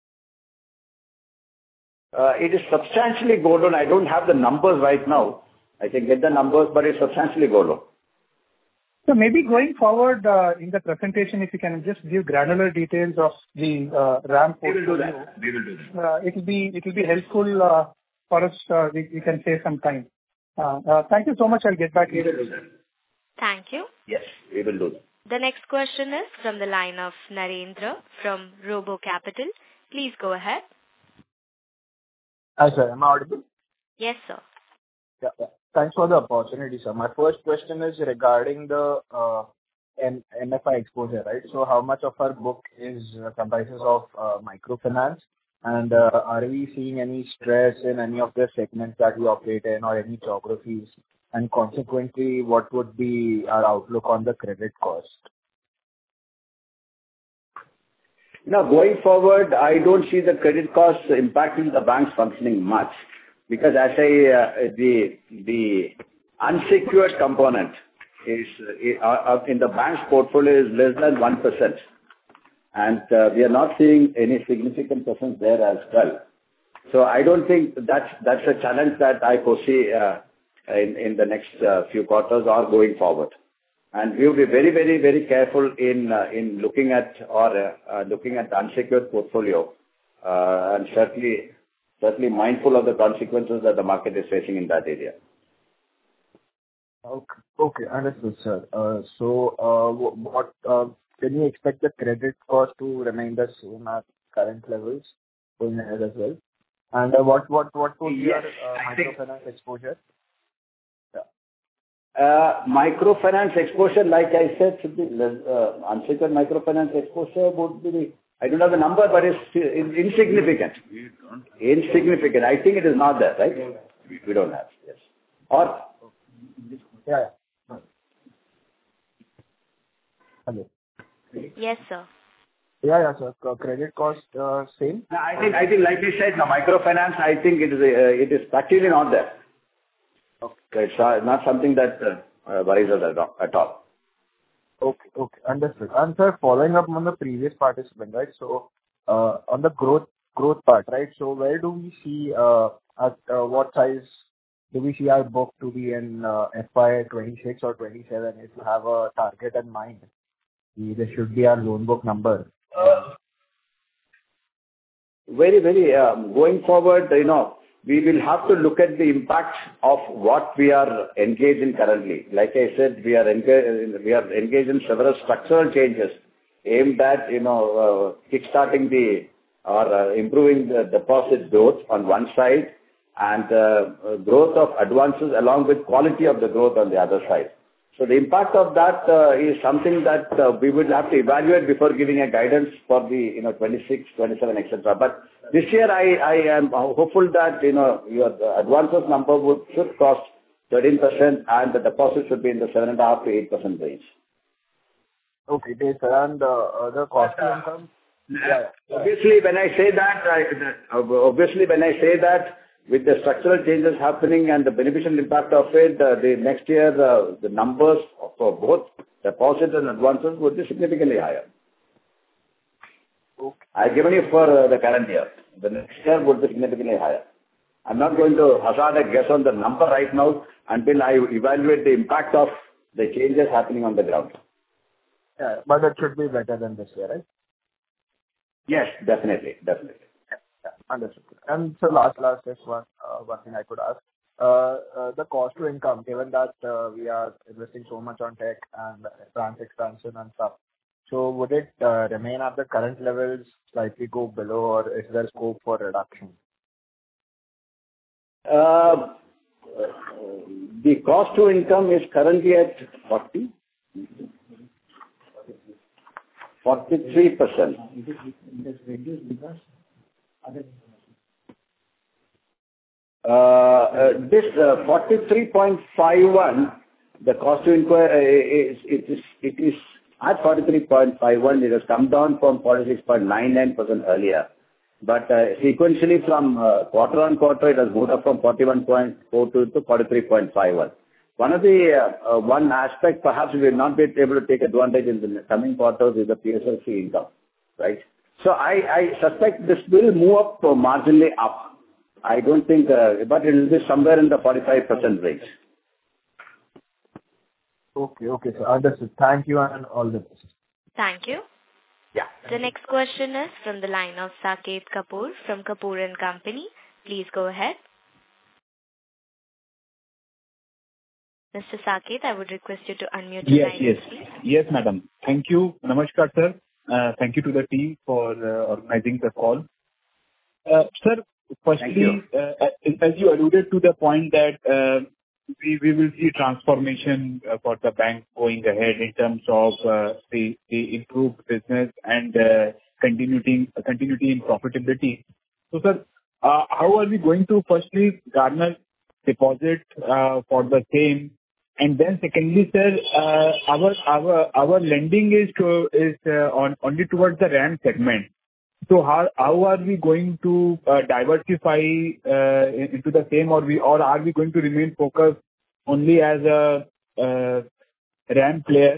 Uh, it is substantially gold loan. I don't have the numbers right now. I can get the numbers, but it's substantially gold loan. So maybe going forward uh, in the presentation, if you can just give granular details of the uh, RAM We will portfolio. do that. We will do that. Uh, it will be it will be helpful uh, for us. Uh, we, we can save some time. Uh, uh, thank you so much. I'll get back to We you. will do that. Thank you. Yes, we will do that. The next question is from the line of Narendra from Robo Capital. Please go ahead. Hi, sir. Am I audible? Yes, sir. Yeah, yeah. Thanks for the opportunity, sir. My first question is regarding the uh, M- MFI exposure, right? So how much of our book is uh, comprises of uh, microfinance, and uh, are we seeing any stress in any of the segments that we operate in or any geographies? And consequently, what would be our outlook on the credit cost? Now, going forward, I don't see the credit costs impacting the bank's functioning much, because as I, uh, the the unsecured component is uh, uh, in the bank's portfolio is less than one percent, and uh, we are not seeing any significant presence there as well. So I don't think that's that's a challenge that I foresee uh, in in the next uh, few quarters or going forward. And we will be very, very, very careful in uh, in looking at or uh, uh, looking at the unsecured portfolio, uh, and certainly certainly mindful of the consequences that the market is facing in that area. Okay, okay, understood, sir. Uh, so, uh, wh- what uh, can you expect the credit cost to remain the same at current levels going ahead as well? And uh, what what what would be Yes, your uh, I think- microfinance exposure? Uh, Microfinance exposure, like I said, should be less, uh, unsecured microfinance exposure would be, I don't have the number, but it's in- insignificant. Insignificant. I think it is not there, right? We don't have, yes. Or, Yeah. yeah. Hello. Yes, sir. Yeah, yeah, sir. C- Credit cost uh, same. I think, I think, like we said, the microfinance, I think it is, uh, it is practically not there. Okay. It's uh, not something that uh, uh, worries us at all. At all. Okay, okay, understood. And sir, following up on the previous participant, right? So, uh, on the growth growth part, right? So, where do we see uh, at uh, what size do we see our book to be in uh, F Y twenty-six or twenty-seven? If you have a target in mind, this should be our loan book number. Very, very, um, going forward, you know, we will have to look at the impact of what we are engaged in currently. Like I said, we are engaged, we are engaged in several structural changes aimed at, you know, uh, kickstarting the or uh, improving the deposit growth on one side, and uh, growth of advances along with quality of the growth on the other side. So the impact of that uh, is something that uh, we will have to evaluate before giving a guidance for the, you know, twenty-six, twenty-seven, et cetera. But this year I, I am hopeful that, you know, your the advances number would should cost thirteen percent and the deposit should be in the seven point five to eight percent range. Okay, great, sir. And uh, uh, the cost to income? Yeah. Obviously, when I say that, I, obviously when I say that, with the structural changes happening and the beneficial impact of it, uh, the next year, uh, the numbers for both deposits and advances would be significantly higher. Okay. I've given you for uh, the current year. The next year would be significantly higher. I'm not going to hazard a guess on the number right now until I evaluate the impact of the changes happening on the ground. Yeah, but it should be better than this year, right? Yes, definitely, definitely. Yeah, understood. And so last, last, just one, uh, one thing I could ask. Uh, uh, the cost to income, given that uh, we are investing so much on tech and branch expansion and stuff, so would it uh, remain at the current levels, slightly go below, or is there scope for reduction? Uh, the cost to income is currently at forty, forty-three percent. Uh, uh, this uh, forty-three point five one, the cost to income uh, is it is it is at forty-three point five one. It has come down from forty-six point nine nine percent earlier, but uh, sequentially from uh, quarter on quarter, it has moved up from forty-one point four two to forty-three point five one. One of the uh, uh, one aspect perhaps we will not be able to take advantage in the coming quarters is the P S L C income, right? So I, I suspect this will move up uh, marginally up. I don't think, uh, but it will be somewhere in the forty-five percent range. Okay, okay, sir. Understood. Thank you and all the best. Thank you. Yeah. The next question is from the line of Saket Kapoor from Kapoor and Company. Please go ahead. Mister Saket, I would request you to unmute your Yes, line, yes. please. Yes, madam. Thank you. Namaskar, sir. Uh, Thank you to the team for uh, organizing the call. Uh, Sir, firstly, uh, as you alluded to the point that uh, we we will see transformation uh, for the bank going ahead in terms of uh, the the improved business and uh, continuity continuity in profitability. So, sir, uh, how are we going to firstly garner deposit uh, for the same? And then secondly, sir, uh, our our our lending is to, is uh, on only towards the RAM segment. So how how are we going to uh, diversify uh, into the same, or we or are we going to remain focused only as a uh, RAM player?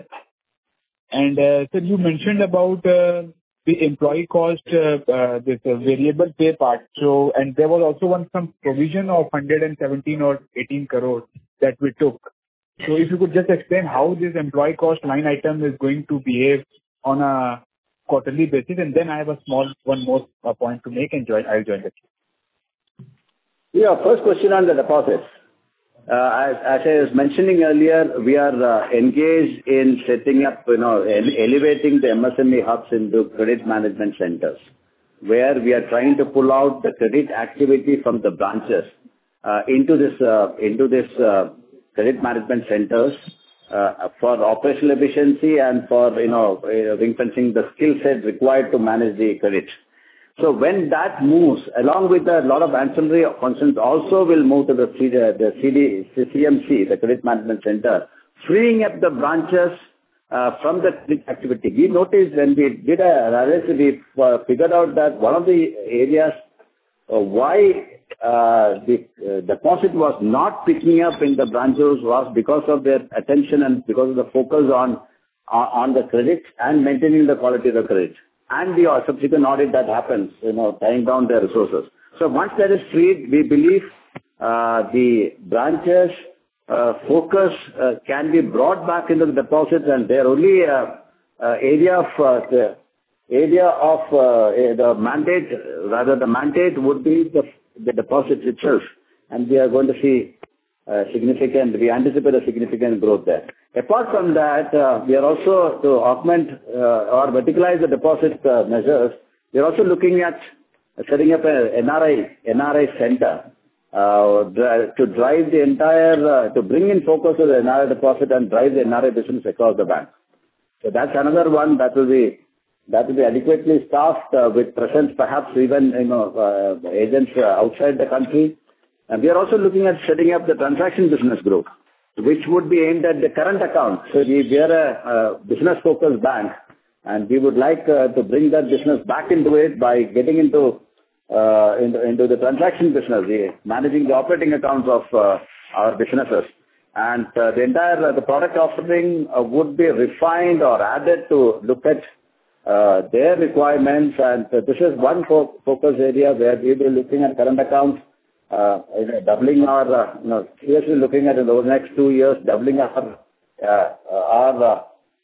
And uh, sir, you mentioned about uh, the employee cost, uh, uh, this uh, variable pay part. So and there was also one some provision of one hundred seventeen or eighteen crore that we took. So if you could just explain how this employee cost line item is going to behave on a quarterly basis, and then I have a small one more uh, point to make and join, I'll join the queue. Yeah, first question on the deposits. Uh, as, as I was mentioning earlier, we are uh, engaged in setting up, you know, ele- elevating the M S M E hubs into credit management centers, where we are trying to pull out the credit activity from the branches uh, into this uh, into this uh, credit management centers uh, for operational efficiency and for, you know, uh, ring-fencing the skill set required to manage the credit. So when that moves, along with a lot of ancillary functions also will move to the, C D, the C D, C M C, the Credit Management Center, freeing up the branches uh, from the credit activity. We noticed when we did a analysis, we uh, figured out that one of the areas uh, why uh, the uh, deposit was not picking up in the branches was because of their attention and because of the focus on, on the credit and maintaining the quality of the credit. And the subsequent audit that happens, you know, tying down their resources. So once that is freed, we believe uh, the branches uh, focus uh, can be brought back into the deposits, and their only uh, uh, area of uh, the area of uh, the mandate, rather the mandate would be the, the deposits itself, and we are going to see uh, significant. We anticipate a significant growth there. Apart from that, uh, we are also to augment uh, or verticalize the deposit uh, measures. We are also looking at setting up an N R I N R I center uh, to drive the entire uh, to bring in focus to the N R I deposit and drive the N R I business across the bank. So that's another one that will be that will be adequately staffed uh, with presence, perhaps even, you know, uh, agents uh, outside the country. And we are also looking at setting up the transaction business group, which would be aimed at the current account. So we, we are a, a business-focused bank, and we would like uh, to bring that business back into it by getting into uh, into, into the transaction business, the, managing the operating accounts of uh, our businesses. And uh, the entire uh, the product offering uh, would be refined or added to look at uh, their requirements. And uh, this is one fo- focus area where we will be looking at current accounts. Uh, doubling our, uh, you know, seriously looking at in the next two years, doubling our, uh, our, uh,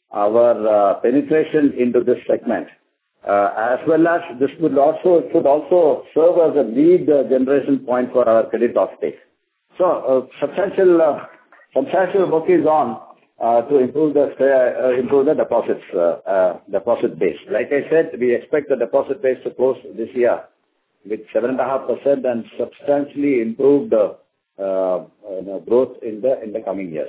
our uh, penetration into this segment. Uh, as well as this would also, should also serve as a lead uh, generation point for our credit offtake. So, uh, substantial, uh, substantial work is on uh, to improve the, uh, improve the deposits, uh, uh, deposit base. Like I said, we expect the deposit base to close this year with seven point five percent and substantially improved uh, uh, growth in the in the coming years.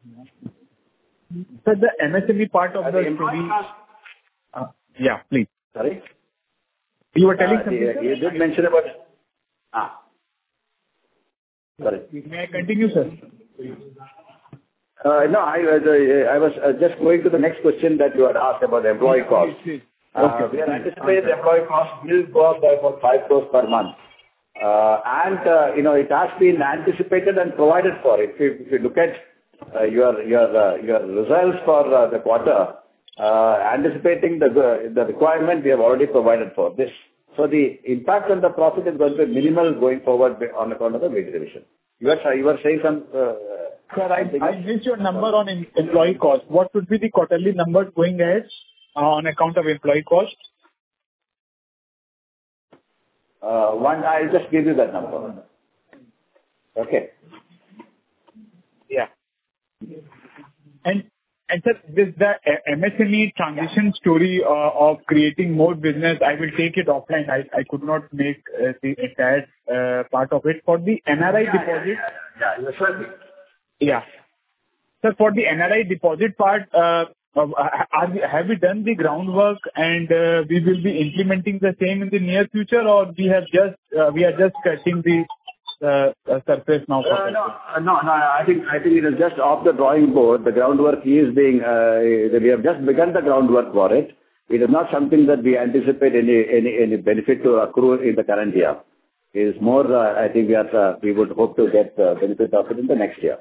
So the M S M E part of uh, the, the story, uh, yeah, please. Sorry? You were telling uh, something, the, sir? You did mention about... Ah. Sorry. May I continue, sir? Uh, no, I, uh, I was uh, just going to the next question that you had asked about the employee cost. Okay. Uh, we are anticipating the employee cost will go up by about five crores per month. Uh, and, uh, you know, it has been anticipated and provided for. If you, if you look at uh, your your uh, your results for uh, the quarter, uh, anticipating the the requirement, we have already provided for this. So the impact on the profit is going to be minimal going forward on account of the wage revision. You are, you were saying some... Uh, Sir, I, I missed your number on em- employee cost. What would be the quarterly numbers going ahead uh, on account of employee cost? Uh, one, I'll just give you that number. Okay. Yeah. And And sir, this the M S M E transition story uh, of creating more business, I will take it offline. I, I could not make uh, the entire uh, part of it. For the N R I yeah, deposit... Yeah, yeah, yeah, sure. Yeah. Sir, for the N R I deposit part, uh, uh, are we, have we done the groundwork and uh, we will be implementing the same in the near future, or we have just uh, we are just scratching the uh, uh, surface now? For Uh, no, uh, no, no. I think I think it is just off the drawing board. The groundwork is being. Uh, we have just begun the groundwork for it. It is not something that we anticipate any any any benefit to accrue in the current year. It is more. Uh, I think we are. Uh, we would hope to get uh, benefit of it in the next year.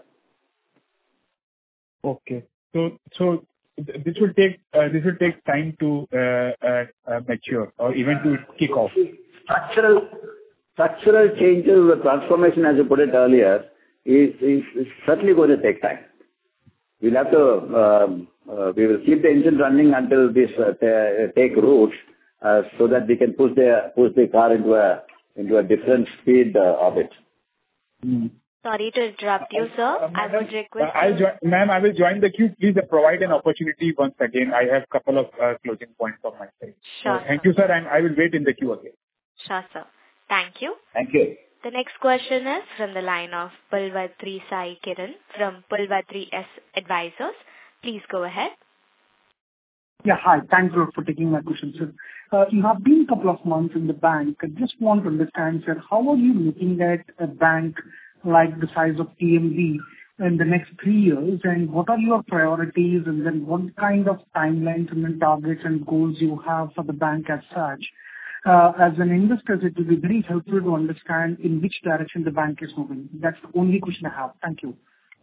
Okay. So so th- this will take uh, this will take time to uh, uh, uh, mature or even to kick off. Structural structural changes, the transformation, as you put it earlier, is is, is certainly going to take time. We'll have to. Um, uh, we will keep the engine running until this uh, t- take roots, uh, so that we can push the push the car into a into a different speed uh, of it. Mm. Sorry to interrupt you, sir. Uh, I would request uh, I'll you- join, ma'am, I will join the queue. Please uh, provide an opportunity once again. I have a couple of uh, closing points on my side. Sure, So thank sir. you, sir, and I will wait in the queue again. Sure, sir. Thank you. Thank you. The next question is from the line of Pulvatri Sai Kiran from Pulvatri S Advisors. Please go ahead. Yeah, hi. Thanks a lot for taking my question, sir. Uh, You have been a couple of months in the bank. I just want to understand, sir, how are you looking at a bank like the size of P N B in the next three years, and what are your priorities, and then what kind of timelines and then targets and goals you have for the bank as such? Uh, As an investor, it will be very helpful to understand in which direction the bank is moving. That's the only question I have. Thank you.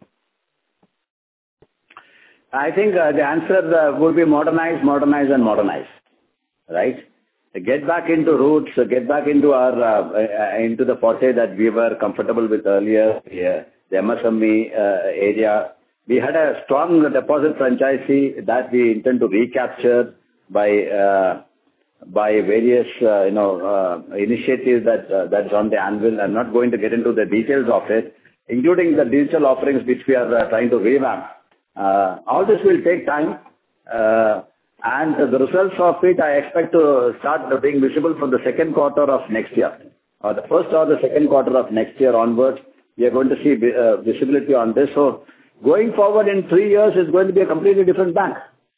I think uh, the answer uh, would be modernize, modernize, and modernize. Right? Get back into roots, uh, get back into our uh, uh, into the forte that we were comfortable with earlier, yeah, the M S M E uh, area. We had a strong deposit franchisee that we intend to recapture by uh, by various uh, you know uh, initiatives that uh, that's on the anvil. I'm not going to get into the details of it, including the digital offerings which we are uh, trying to revamp. Uh, all this will take time. Uh, And the results of it, I expect to start being visible from the second quarter of next year, or the first or the second quarter of next year onwards. We are going to see uh, visibility on this. So going forward in three years is going to be a completely different bank.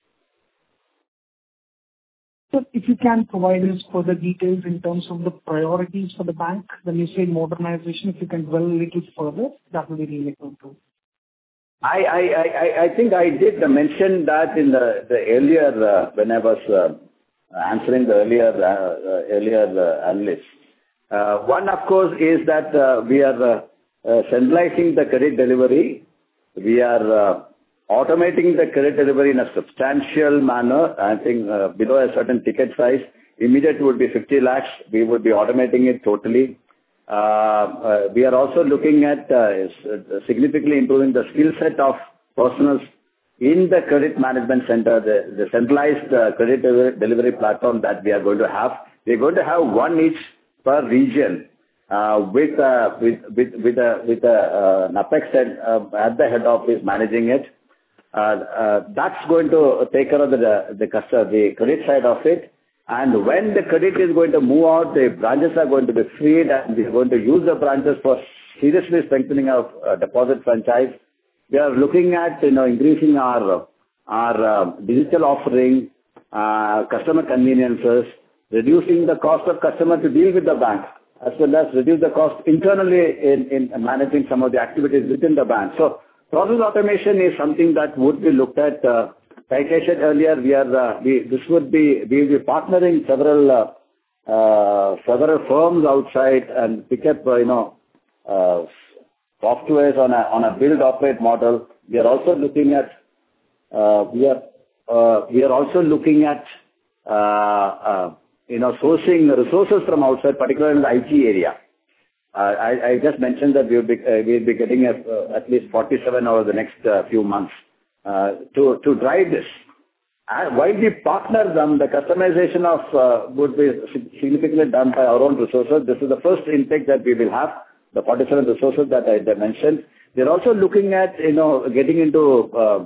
So if you can provide us further details in terms of the priorities for the bank, when you say modernization, if you can dwell a little further, that will be really helpful. I I I I think I did mention that in the the earlier, uh, when I was uh, answering the earlier uh, uh, earlier uh, analysts. Uh, One, of course, is that uh, we are uh, uh, centralizing the credit delivery. We are uh, automating the credit delivery in a substantial manner. I think uh, below a certain ticket size, immediate would be fifty lakhs. We would be automating it totally. Uh, uh, we are also looking at uh, significantly improving the skill set of personnel in the credit management center, the, the centralized uh, credit delivery platform that we are going to have. We are going to have one each per region uh, with, uh, with with with a with a uh, an apex head uh, at the head office managing it. Uh, uh, that's going to take care of the the customer, the credit side of it. And when the credit is going to move out, the branches are going to be freed, and we are going to use the branches for seriously strengthening our uh, deposit franchise. We are looking at, you know, increasing our our uh, digital offering, uh, customer conveniences, reducing the cost of customer to deal with the bank, as well as reduce the cost internally in, in managing some of the activities within the bank. So process automation is something that would be looked at. Uh, Like I said earlier, we are uh, we this would be we will be partnering several uh, uh, several firms outside and pick up uh, you know uh, softwares on a on a build operate model. We are also looking at uh, we are uh, we are also looking at uh, uh, you know sourcing resources from outside, particularly in the I T area. Uh, I, I just mentioned that we will be uh, we will be getting a, uh, at least forty-seven over the next uh, few months. Uh, to to drive this. And while we partner them, the customization of uh, would be significantly done by our own resources. This is the first intake that we will have, the forty-seven resources that I mentioned. We're also looking at, you know, getting into uh,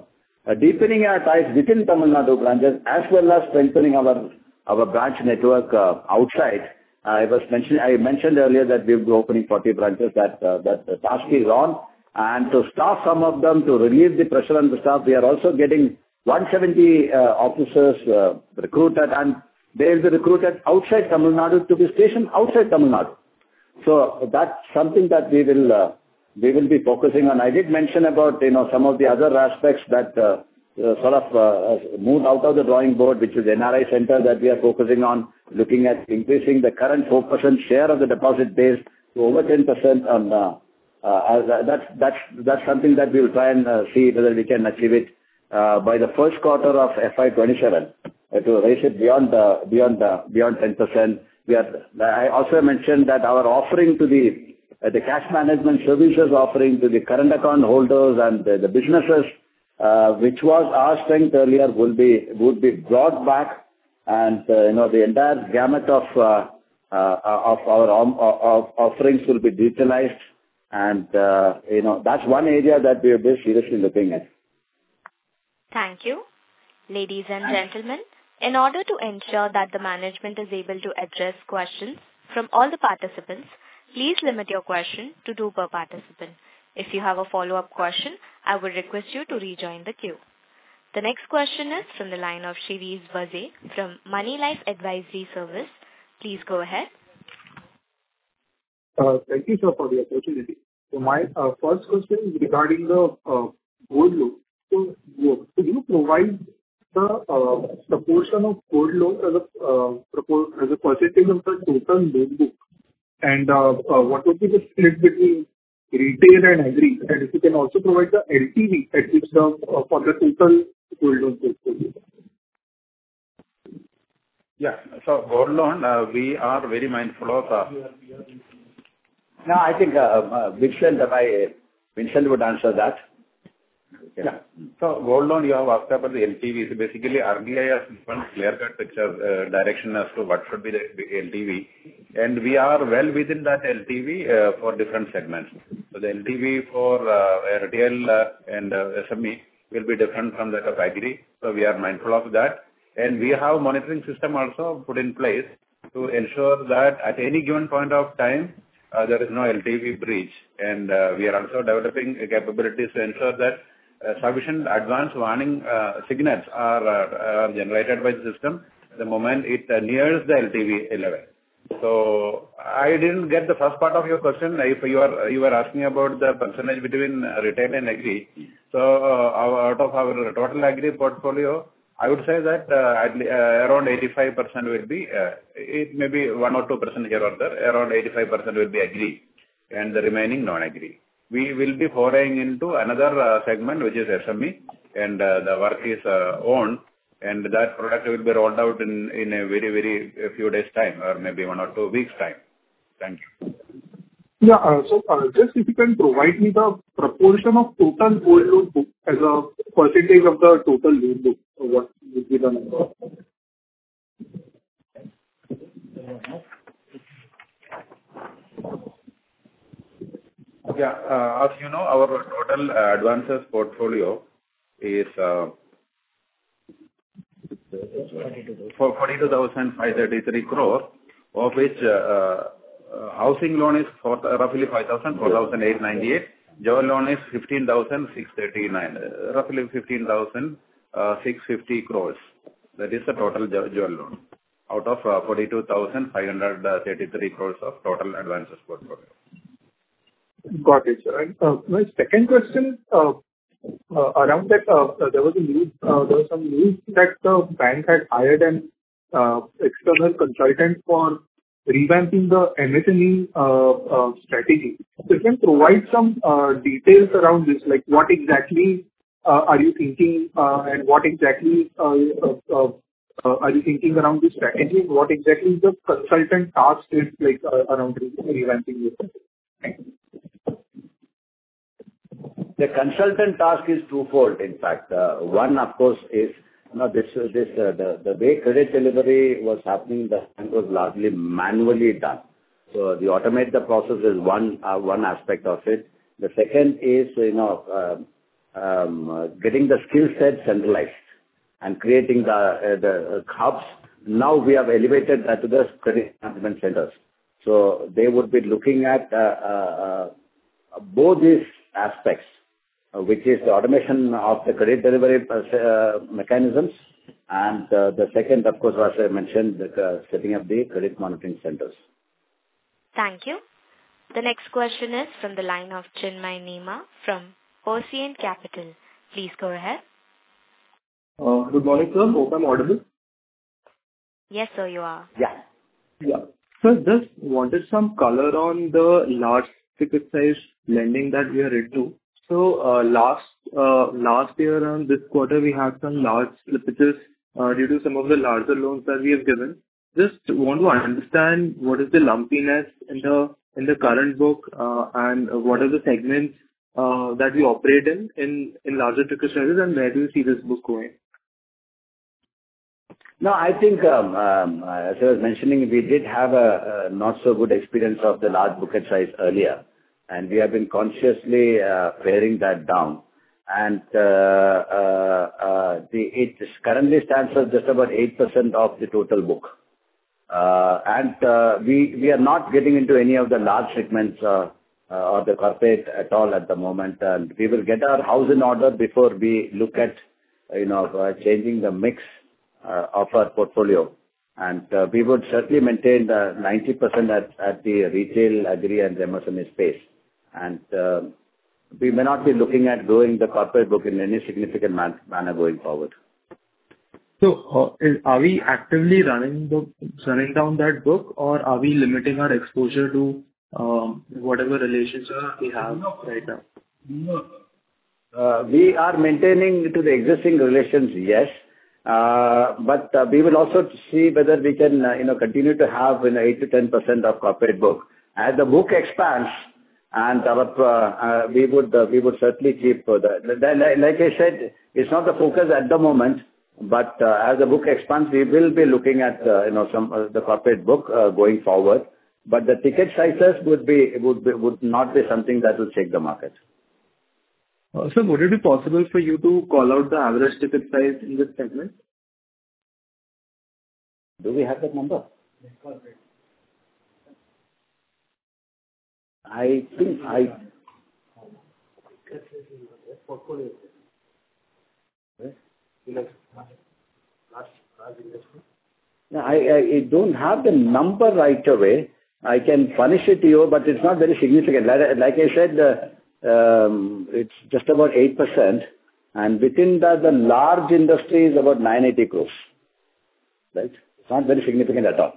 uh, deepening our ties within Tamil Nadu branches as well as strengthening our our branch network uh, outside. I was mentioned. I mentioned earlier that we'll be opening forty branches. That uh, that the task is on, and to staff some of them to relieve the pressure on the staff, we are also getting one hundred seventy uh, officers uh, recruited, and they will be recruited outside Tamil Nadu to be stationed outside Tamil Nadu. So that's something that we will uh, we will be focusing on. I did mention about you know some of the other aspects that uh, uh, sort of uh, moved out of the drawing board, which is N R I center that we are focusing on, looking at increasing the current four percent share of the deposit base to over ten percent on. Uh, uh, that's that's that's something that we will try and uh, see whether we can achieve it uh, by the first quarter of F Y twenty-seven uh, to raise it beyond uh, beyond uh, beyond ten percent. We are. I also mentioned that our offering to the uh, the cash management services offering to the current account holders and the, the businesses, uh, which was our strength earlier, will be would be brought back, and uh, you know the entire gamut of uh, uh, of our um, of offerings will be digitalized, and uh, you know that's one area that we are seriously looking at. Thank you, ladies and gentlemen. In order to ensure that the management is able to address questions from all the participants, please limit your question to two per participant. If you have a follow-up question, I would request you to rejoin the queue. The next question is from the line of Shirish Vaze from Money Life Advisory Service. Please go ahead. Uh, thank you, sir, for the opportunity. So my uh, first question is regarding the uh, gold loan. So, could you provide the uh, proportion of gold loan as a uh, propor- as a percentage of the total loan book, and uh, uh, what would be the split between retail and agri, and if you can also provide the L T V at which the uh, for the total gold loan portfolio. Yeah. So gold loan, uh, we are very mindful of. Uh, no, I think uh, uh, Vincent, my Vincent would answer that. Yeah. yeah. So gold loan, you have asked about the L T V. So basically, R B I has given clear-cut picture uh, direction as to what should be the L T V, and we are well within that L T V uh, for different segments. So the L T V for uh, retail uh, and uh, S M E will be different from that of agri. So we are mindful of that, and we have monitoring system also put in place to ensure that at any given point of time uh, there is no L T V breach, and uh, we are also developing capabilities to ensure that Uh, sufficient advance warning uh, signals are, uh, are generated by the system the moment it uh, nears the L T V level. So I didn't get the first part of your question. If you are you were asking about the percentage between retail and agri, so uh, our, out of our total agri portfolio, I would say that uh, at, uh, around eighty-five percent will be uh, it may be one or two percent here or there. Around eighty-five percent will be agri, and the remaining non-agri. We will be foraying into another uh, segment, which is S M E, and uh, the work is uh, owned, and that product will be rolled out in, in a very, very a few days' time, or maybe one or two weeks' time. Thank you. Yeah, uh, so uh, just if you can provide me the proportion of total gold loan book as a percentage of the total loan book, what would be the number? Yeah, uh, as you know, our total uh, advances portfolio is uh, for forty-two thousand five hundred thirty-three crore, of which uh, uh, housing loan is for roughly five thousand, four thousand eight hundred ninety-eight, jewel loan is fifteen thousand six hundred thirty-nine, uh, roughly fifteen thousand six hundred fifty crores. That is the total jewel loan out of uh, forty-two thousand five hundred thirty-three crores of total advances portfolio. Got it, sir. And uh, my second question uh, uh, around that, uh, there was a news, uh, there was some news that the bank had hired an uh, external consultant for revamping the M S M E uh, uh, strategy. So you can provide some uh, details around this, like what exactly uh, are you thinking, uh, and what exactly uh, uh, uh, are you thinking around this strategy, and what exactly is the consultant task is like uh, around revamping this? Thank you. The consultant task is twofold, in fact. Uh, one, of course, is you know, this, this, uh, the, the way credit delivery was happening, the bank was largely manually done. So the automate the process is one, uh, one aspect of it. The second is, you know, uh, um, uh, getting the skill set centralized and creating the uh, the hubs. Now we have elevated that to the credit management centers. So they would be looking at uh, uh, uh, both these aspects, uh, which is the automation of the credit delivery uh, mechanisms, and uh, the second, of course, as I mentioned, the, uh, setting up the credit monitoring centers. Thank you. The next question is from the line of Chinmay Nema from Ocean Capital. Please go ahead. Uh, good morning, sir. Hope I'm audible. Yes, sir, you are. Yeah. Yeah. Sir, just wanted some color on the large ticket size lending that we are into. So, uh, last uh, last year and this quarter, we had some large slippages uh, due to some of the larger loans that we have given. Just want to understand what is the lumpiness in the in the current book, uh, and what are the segments uh, that we operate in in in larger ticket sizes, and where do you see this book going? No, I think, um, um, as I was mentioning, we did have a, a not so good experience of the large bucket size earlier, and we have been consciously uh, paring that down. And uh, uh, uh, the, it currently stands for just about eight percent of the total book. Uh, and uh, we we are not getting into any of the large segments uh, uh, or the corporate at all at the moment. And we will get our house in order before we look at, you know, uh, changing the mix Uh, of our portfolio, and uh, we would certainly maintain the ninety percent at, at the retail, agri and M S M E space, and uh, we may not be looking at growing the corporate book in any significant man- manner going forward. So, uh, is, are we actively running the running down that book, or are we limiting our exposure to um, whatever relationship we have right now? Uh, we are maintaining to the existing relations, yes. Uh, but uh, we will also see whether we can, uh, you know, continue to have, you know, eight to ten percent of corporate book. As the book expands, and our, uh, uh, we would, uh, we would certainly keep uh, the, the, like I said, it's not the focus at the moment, but uh, as the book expands, we will be looking at, uh, you know, some uh, the corporate book uh, going forward. But the ticket sizes would be, would be, would not be something that will shake the market. Uh, so would it be possible for you to call out the average ticket size in this segment? Do we have that number? I think I... No, I, I, I don't have the number right away. I can furnish it to you, but it's not very significant. Like, like I said, uh, Um, it's just about eight percent, and within that, the large industry is about nine hundred eighty crores. Right? It's not very significant at all.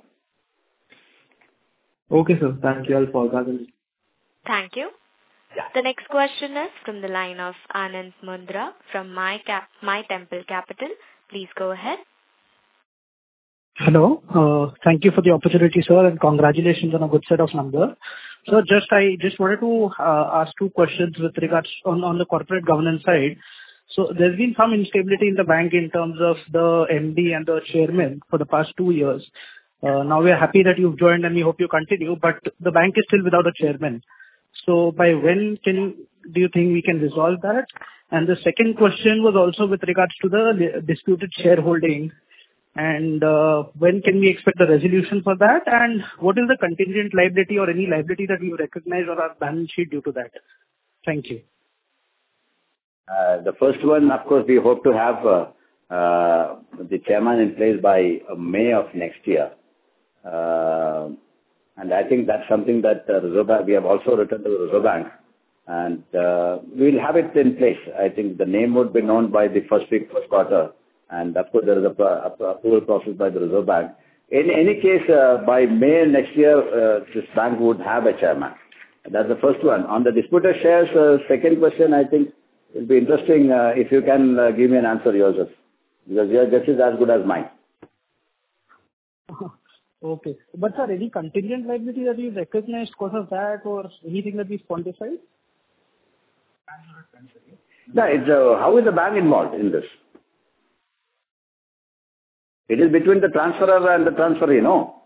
Okay, sir. Thank you. I'll fall back in. Thank you. Yeah. The next question is from the line of Anand Mundra from My Cap, My Temple Capital. Please go ahead. Hello. Uh, thank you for the opportunity, sir, and congratulations on a good set of numbers. So just I just wanted to uh, ask two questions with regards on, on the corporate governance side. So there's been some instability in the bank in terms of the M D and the chairman for the past two years. Uh, now we are happy that you've joined and we hope you continue, but the bank is still without a chairman. So by when can you, do you think we can resolve that? And the second question was also with regards to the disputed shareholding. And uh, when can we expect the resolution for that? And what is the contingent liability or any liability that we recognize on our balance sheet due to that? Thank you. Uh, the first one, of course, we hope to have uh, uh, the chairman in place by uh, May of next year. Uh, and I think that's something that uh, Reserve Bank, we have also written to the Reserve Bank, and uh, we'll have it in place. I think the name would be known by the first week, first quarter. And of course, there is a, a, a approval process by the Reserve Bank. In any case, uh, by May next year, uh, this bank would have a chairman. That's the first one. On the disputed shares, uh, second question, I think it will be interesting uh, if you can uh, give me an answer yourself, because your guess is as good as mine. Okay. But sir, any contingent liability that you recognize because of that, or anything that we quantified? No, it's, uh, how is the bank involved in this? It is between the transferor and the transferee, no?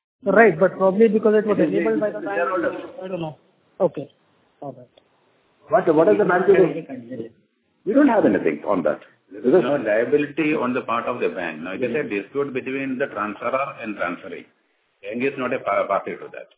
Right, but probably because it was enabled by the bank. I don't know. Okay. All right. What, what is the bank doing? We don't have anything on that. There is no liability on the part of the bank. Now, it is a dispute between the transferor and transferee. Bank is not a party to that.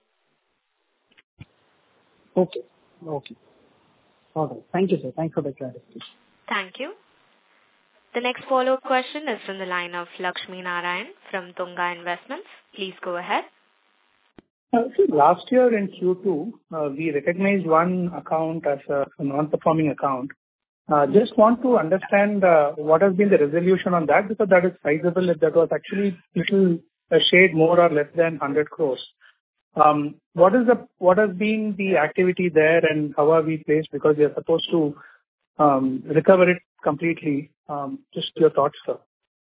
Okay. Okay. All right. Thank you, sir. Thanks for the clarification. Thank you. The next follow-up question is from the line of Lakshmi Narayan from Tunga Investments. Please go ahead. Uh, so last year in Q two, uh, we recognized one account as a, a non-performing account. Uh, just want to understand uh, what has been the resolution on that, because that is sizable. If that was actually little a shade more or less than one hundred crores. Um, what is the what has been the activity there, and how are we placed? Because we are supposed to um, recover it completely. Um, just your thoughts, sir.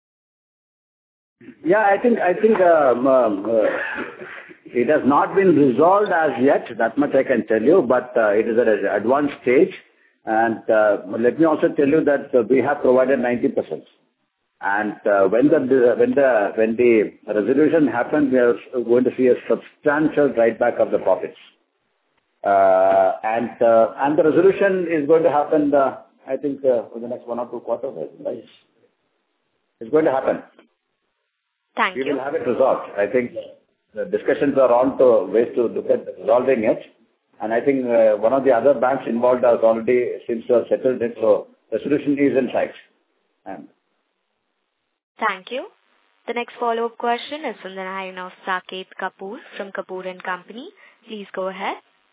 Yeah, I think I think um, um, uh, it has not been resolved as yet. That much I can tell you, but uh, it is at an advanced stage. And uh, let me also tell you that uh, we have provided ninety percent. And uh, when the when the when the resolution happens, we are going to see a substantial write back of the profits. Uh, and uh, and the resolution is going to happen. Uh, I think uh, in the next one or two quarters. Right? It's going to happen. Thank we you. will have it resolved. I think the discussions are on to ways to look at resolving it. And I think uh, one of the other banks involved has already seems to have settled it. So the solution is in sight. And Thank you. The next follow-up question is from the line of Saket Kapoor from Kapoor and Company. Please go ahead.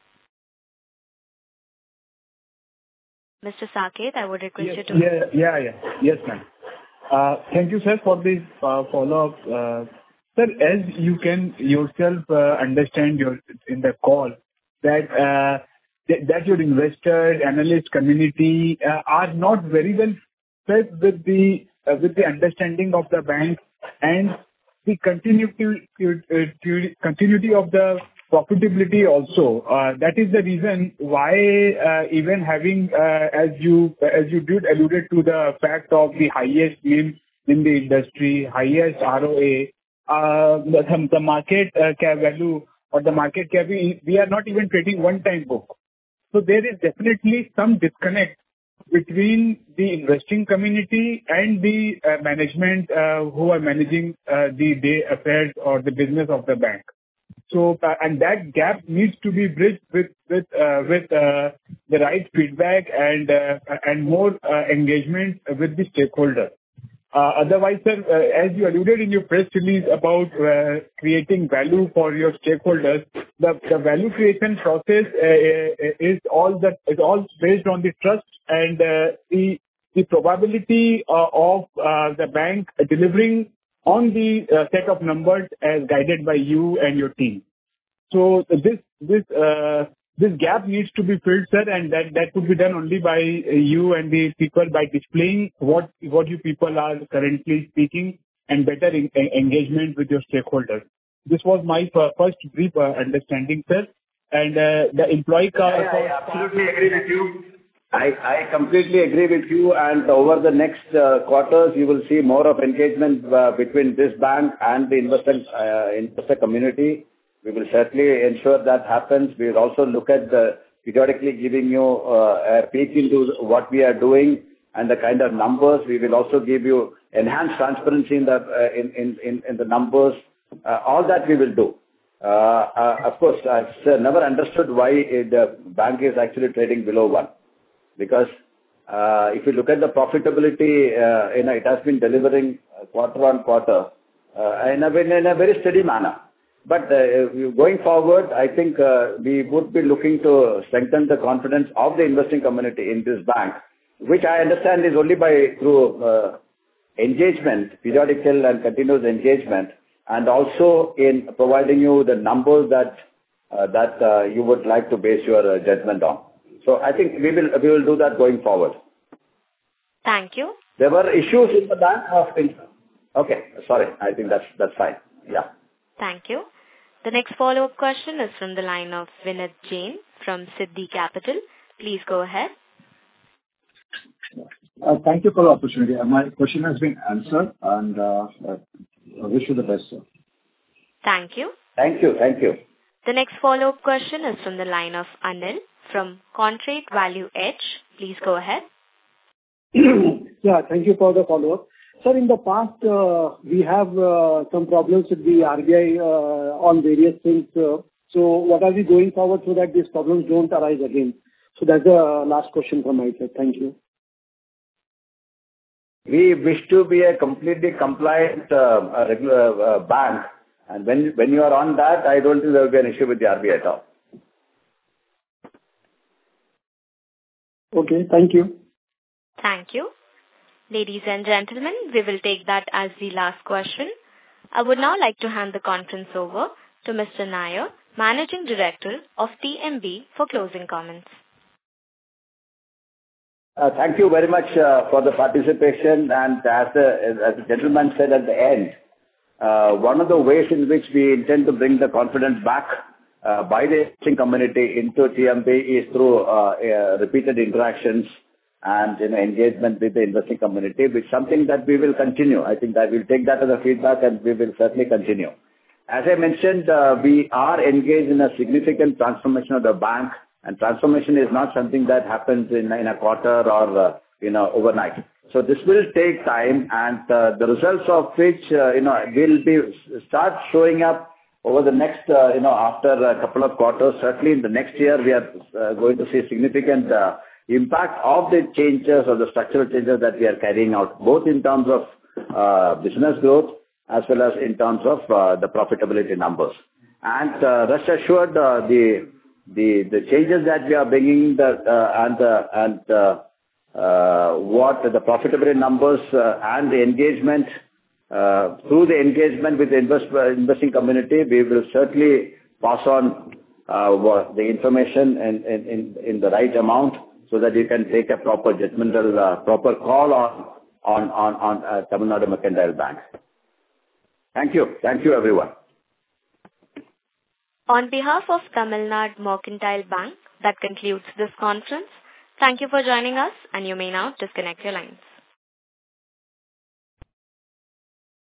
Mister Saket, I would request Yes, you to... yeah, yeah, yeah. Yes, ma'am. Uh, thank you, sir, for this uh, follow-up. Uh, sir, as you can yourself uh, understand your, in the call, that uh, th- that your investor, analyst community uh, are not very well fed with the uh, with the understanding of the bank and the continuity uh, continuity of the profitability also. Uh, that is the reason why uh, even having uh, as you as you did alluded to the fact of the highest NIM in the industry, highest R O A, uh, the, the market uh, cap value or the market cap, we, we are not even trading one-time book. So there is definitely some disconnect between the investing community and the uh, management uh, who are managing uh, the day affairs or the business of the bank. So uh, and that gap needs to be bridged with with uh, with uh, the right feedback and uh, and more uh, engagement with the stakeholder. Uh, otherwise, sir, uh, as you alluded in your press release about uh, creating value for your stakeholders, the, the value creation process uh, is all that is all based on the trust and uh, the the probability uh, of uh, the bank delivering on the uh, set of numbers as guided by you and your team. So this this uh, this gap needs to be filled, sir, and that that could be done only by you and the people by displaying what what you people are currently speaking and better in, uh, engagement with your stakeholders. This was my uh, first brief uh, understanding, sir. And uh, the employee car. I, I absolutely agree with you. I, I completely agree with you. And over the next uh, quarters, you will see more of engagement uh, between this bank and the investor uh, investor community. We will certainly ensure that happens. We will also look at the periodically giving you uh, a peek into what we are doing and the kind of numbers. We will also give you enhanced transparency in the uh, in, in, in, in the numbers. Uh, all that we will do. Uh, uh, of course, I've never understood why the bank is actually trading below one. Because uh, if you look at the profitability, uh, you know, it has been delivering quarter on quarter uh, in, a, in a very steady manner. But uh, going forward, I think uh, we would be looking to strengthen the confidence of the investing community in this bank, which I understand is only by through uh, engagement, periodical and continuous engagement, and also in providing you the numbers that uh, that uh, you would like to base your uh, judgment on. So I think we will we will do that going forward. Thank you. There were issues in the bank of okay, sorry, I think that's that's fine. Yeah. Thank you. The next follow-up question is from the line of Vinit Jain from Siddhi Capital. Please go ahead. Uh, thank you for the opportunity. Uh, my question has been answered, and uh, uh, I wish you the best, sir. Thank you. Thank you. Thank you. The next follow-up question is from the line of Anil from Contract Value Edge. Please go ahead. Yeah, thank you for the follow-up. Sir, in the past, uh, we have uh, some problems with the R B I uh, on various things. Uh, so what are we going forward so that these problems don't arise again? So that's the last question from my side. Thank you. We wish to be a completely compliant uh, regular uh, bank, and when when you are on that, I don't think there will be an issue with the R B I at all. Okay, thank you. Thank you. Ladies and gentlemen, we will take that as the last question. I would now like to hand the conference over to Mister Nair, Managing Director of T M B, for closing comments. Uh, Thank you very much uh, for the participation. And as the as the gentleman said at the end, uh, one of the ways in which we intend to bring the confidence back uh, by the investing community into T M B is through uh, uh, repeated interactions and, you know, engagement with the investing community, which is something that we will continue. I think that we'll take that as a feedback, and we will certainly continue. As I mentioned, uh, we are engaged in a significant transformation of the bank, and transformation is not something that happens in, in a quarter or, uh, you know, overnight. So this will take time, and uh, the results of which, uh, you know, will be start showing up over the next, uh, you know, after a couple of quarters. Certainly in the next year, we are uh, going to see significant uh, impact of the changes or the structural changes that we are carrying out, both in terms of uh, business growth as well as in terms of uh, the profitability numbers. And uh, rest assured, uh, the the the changes that we are bringing, the uh, and uh, and uh, uh, what the profitability numbers uh, and the engagement uh, through the engagement with the invest, uh, investing community, we will certainly pass on uh, what the information in, in in in the right amount, so that you can take a proper judgmental, uh, proper call on on on on uh, Tamil Nadu Mercantile Bank. Thank you. Thank you, everyone. On behalf of Tamil Nadu Mercantile Bank, that concludes this conference. Thank you for joining us, and you may now disconnect your lines.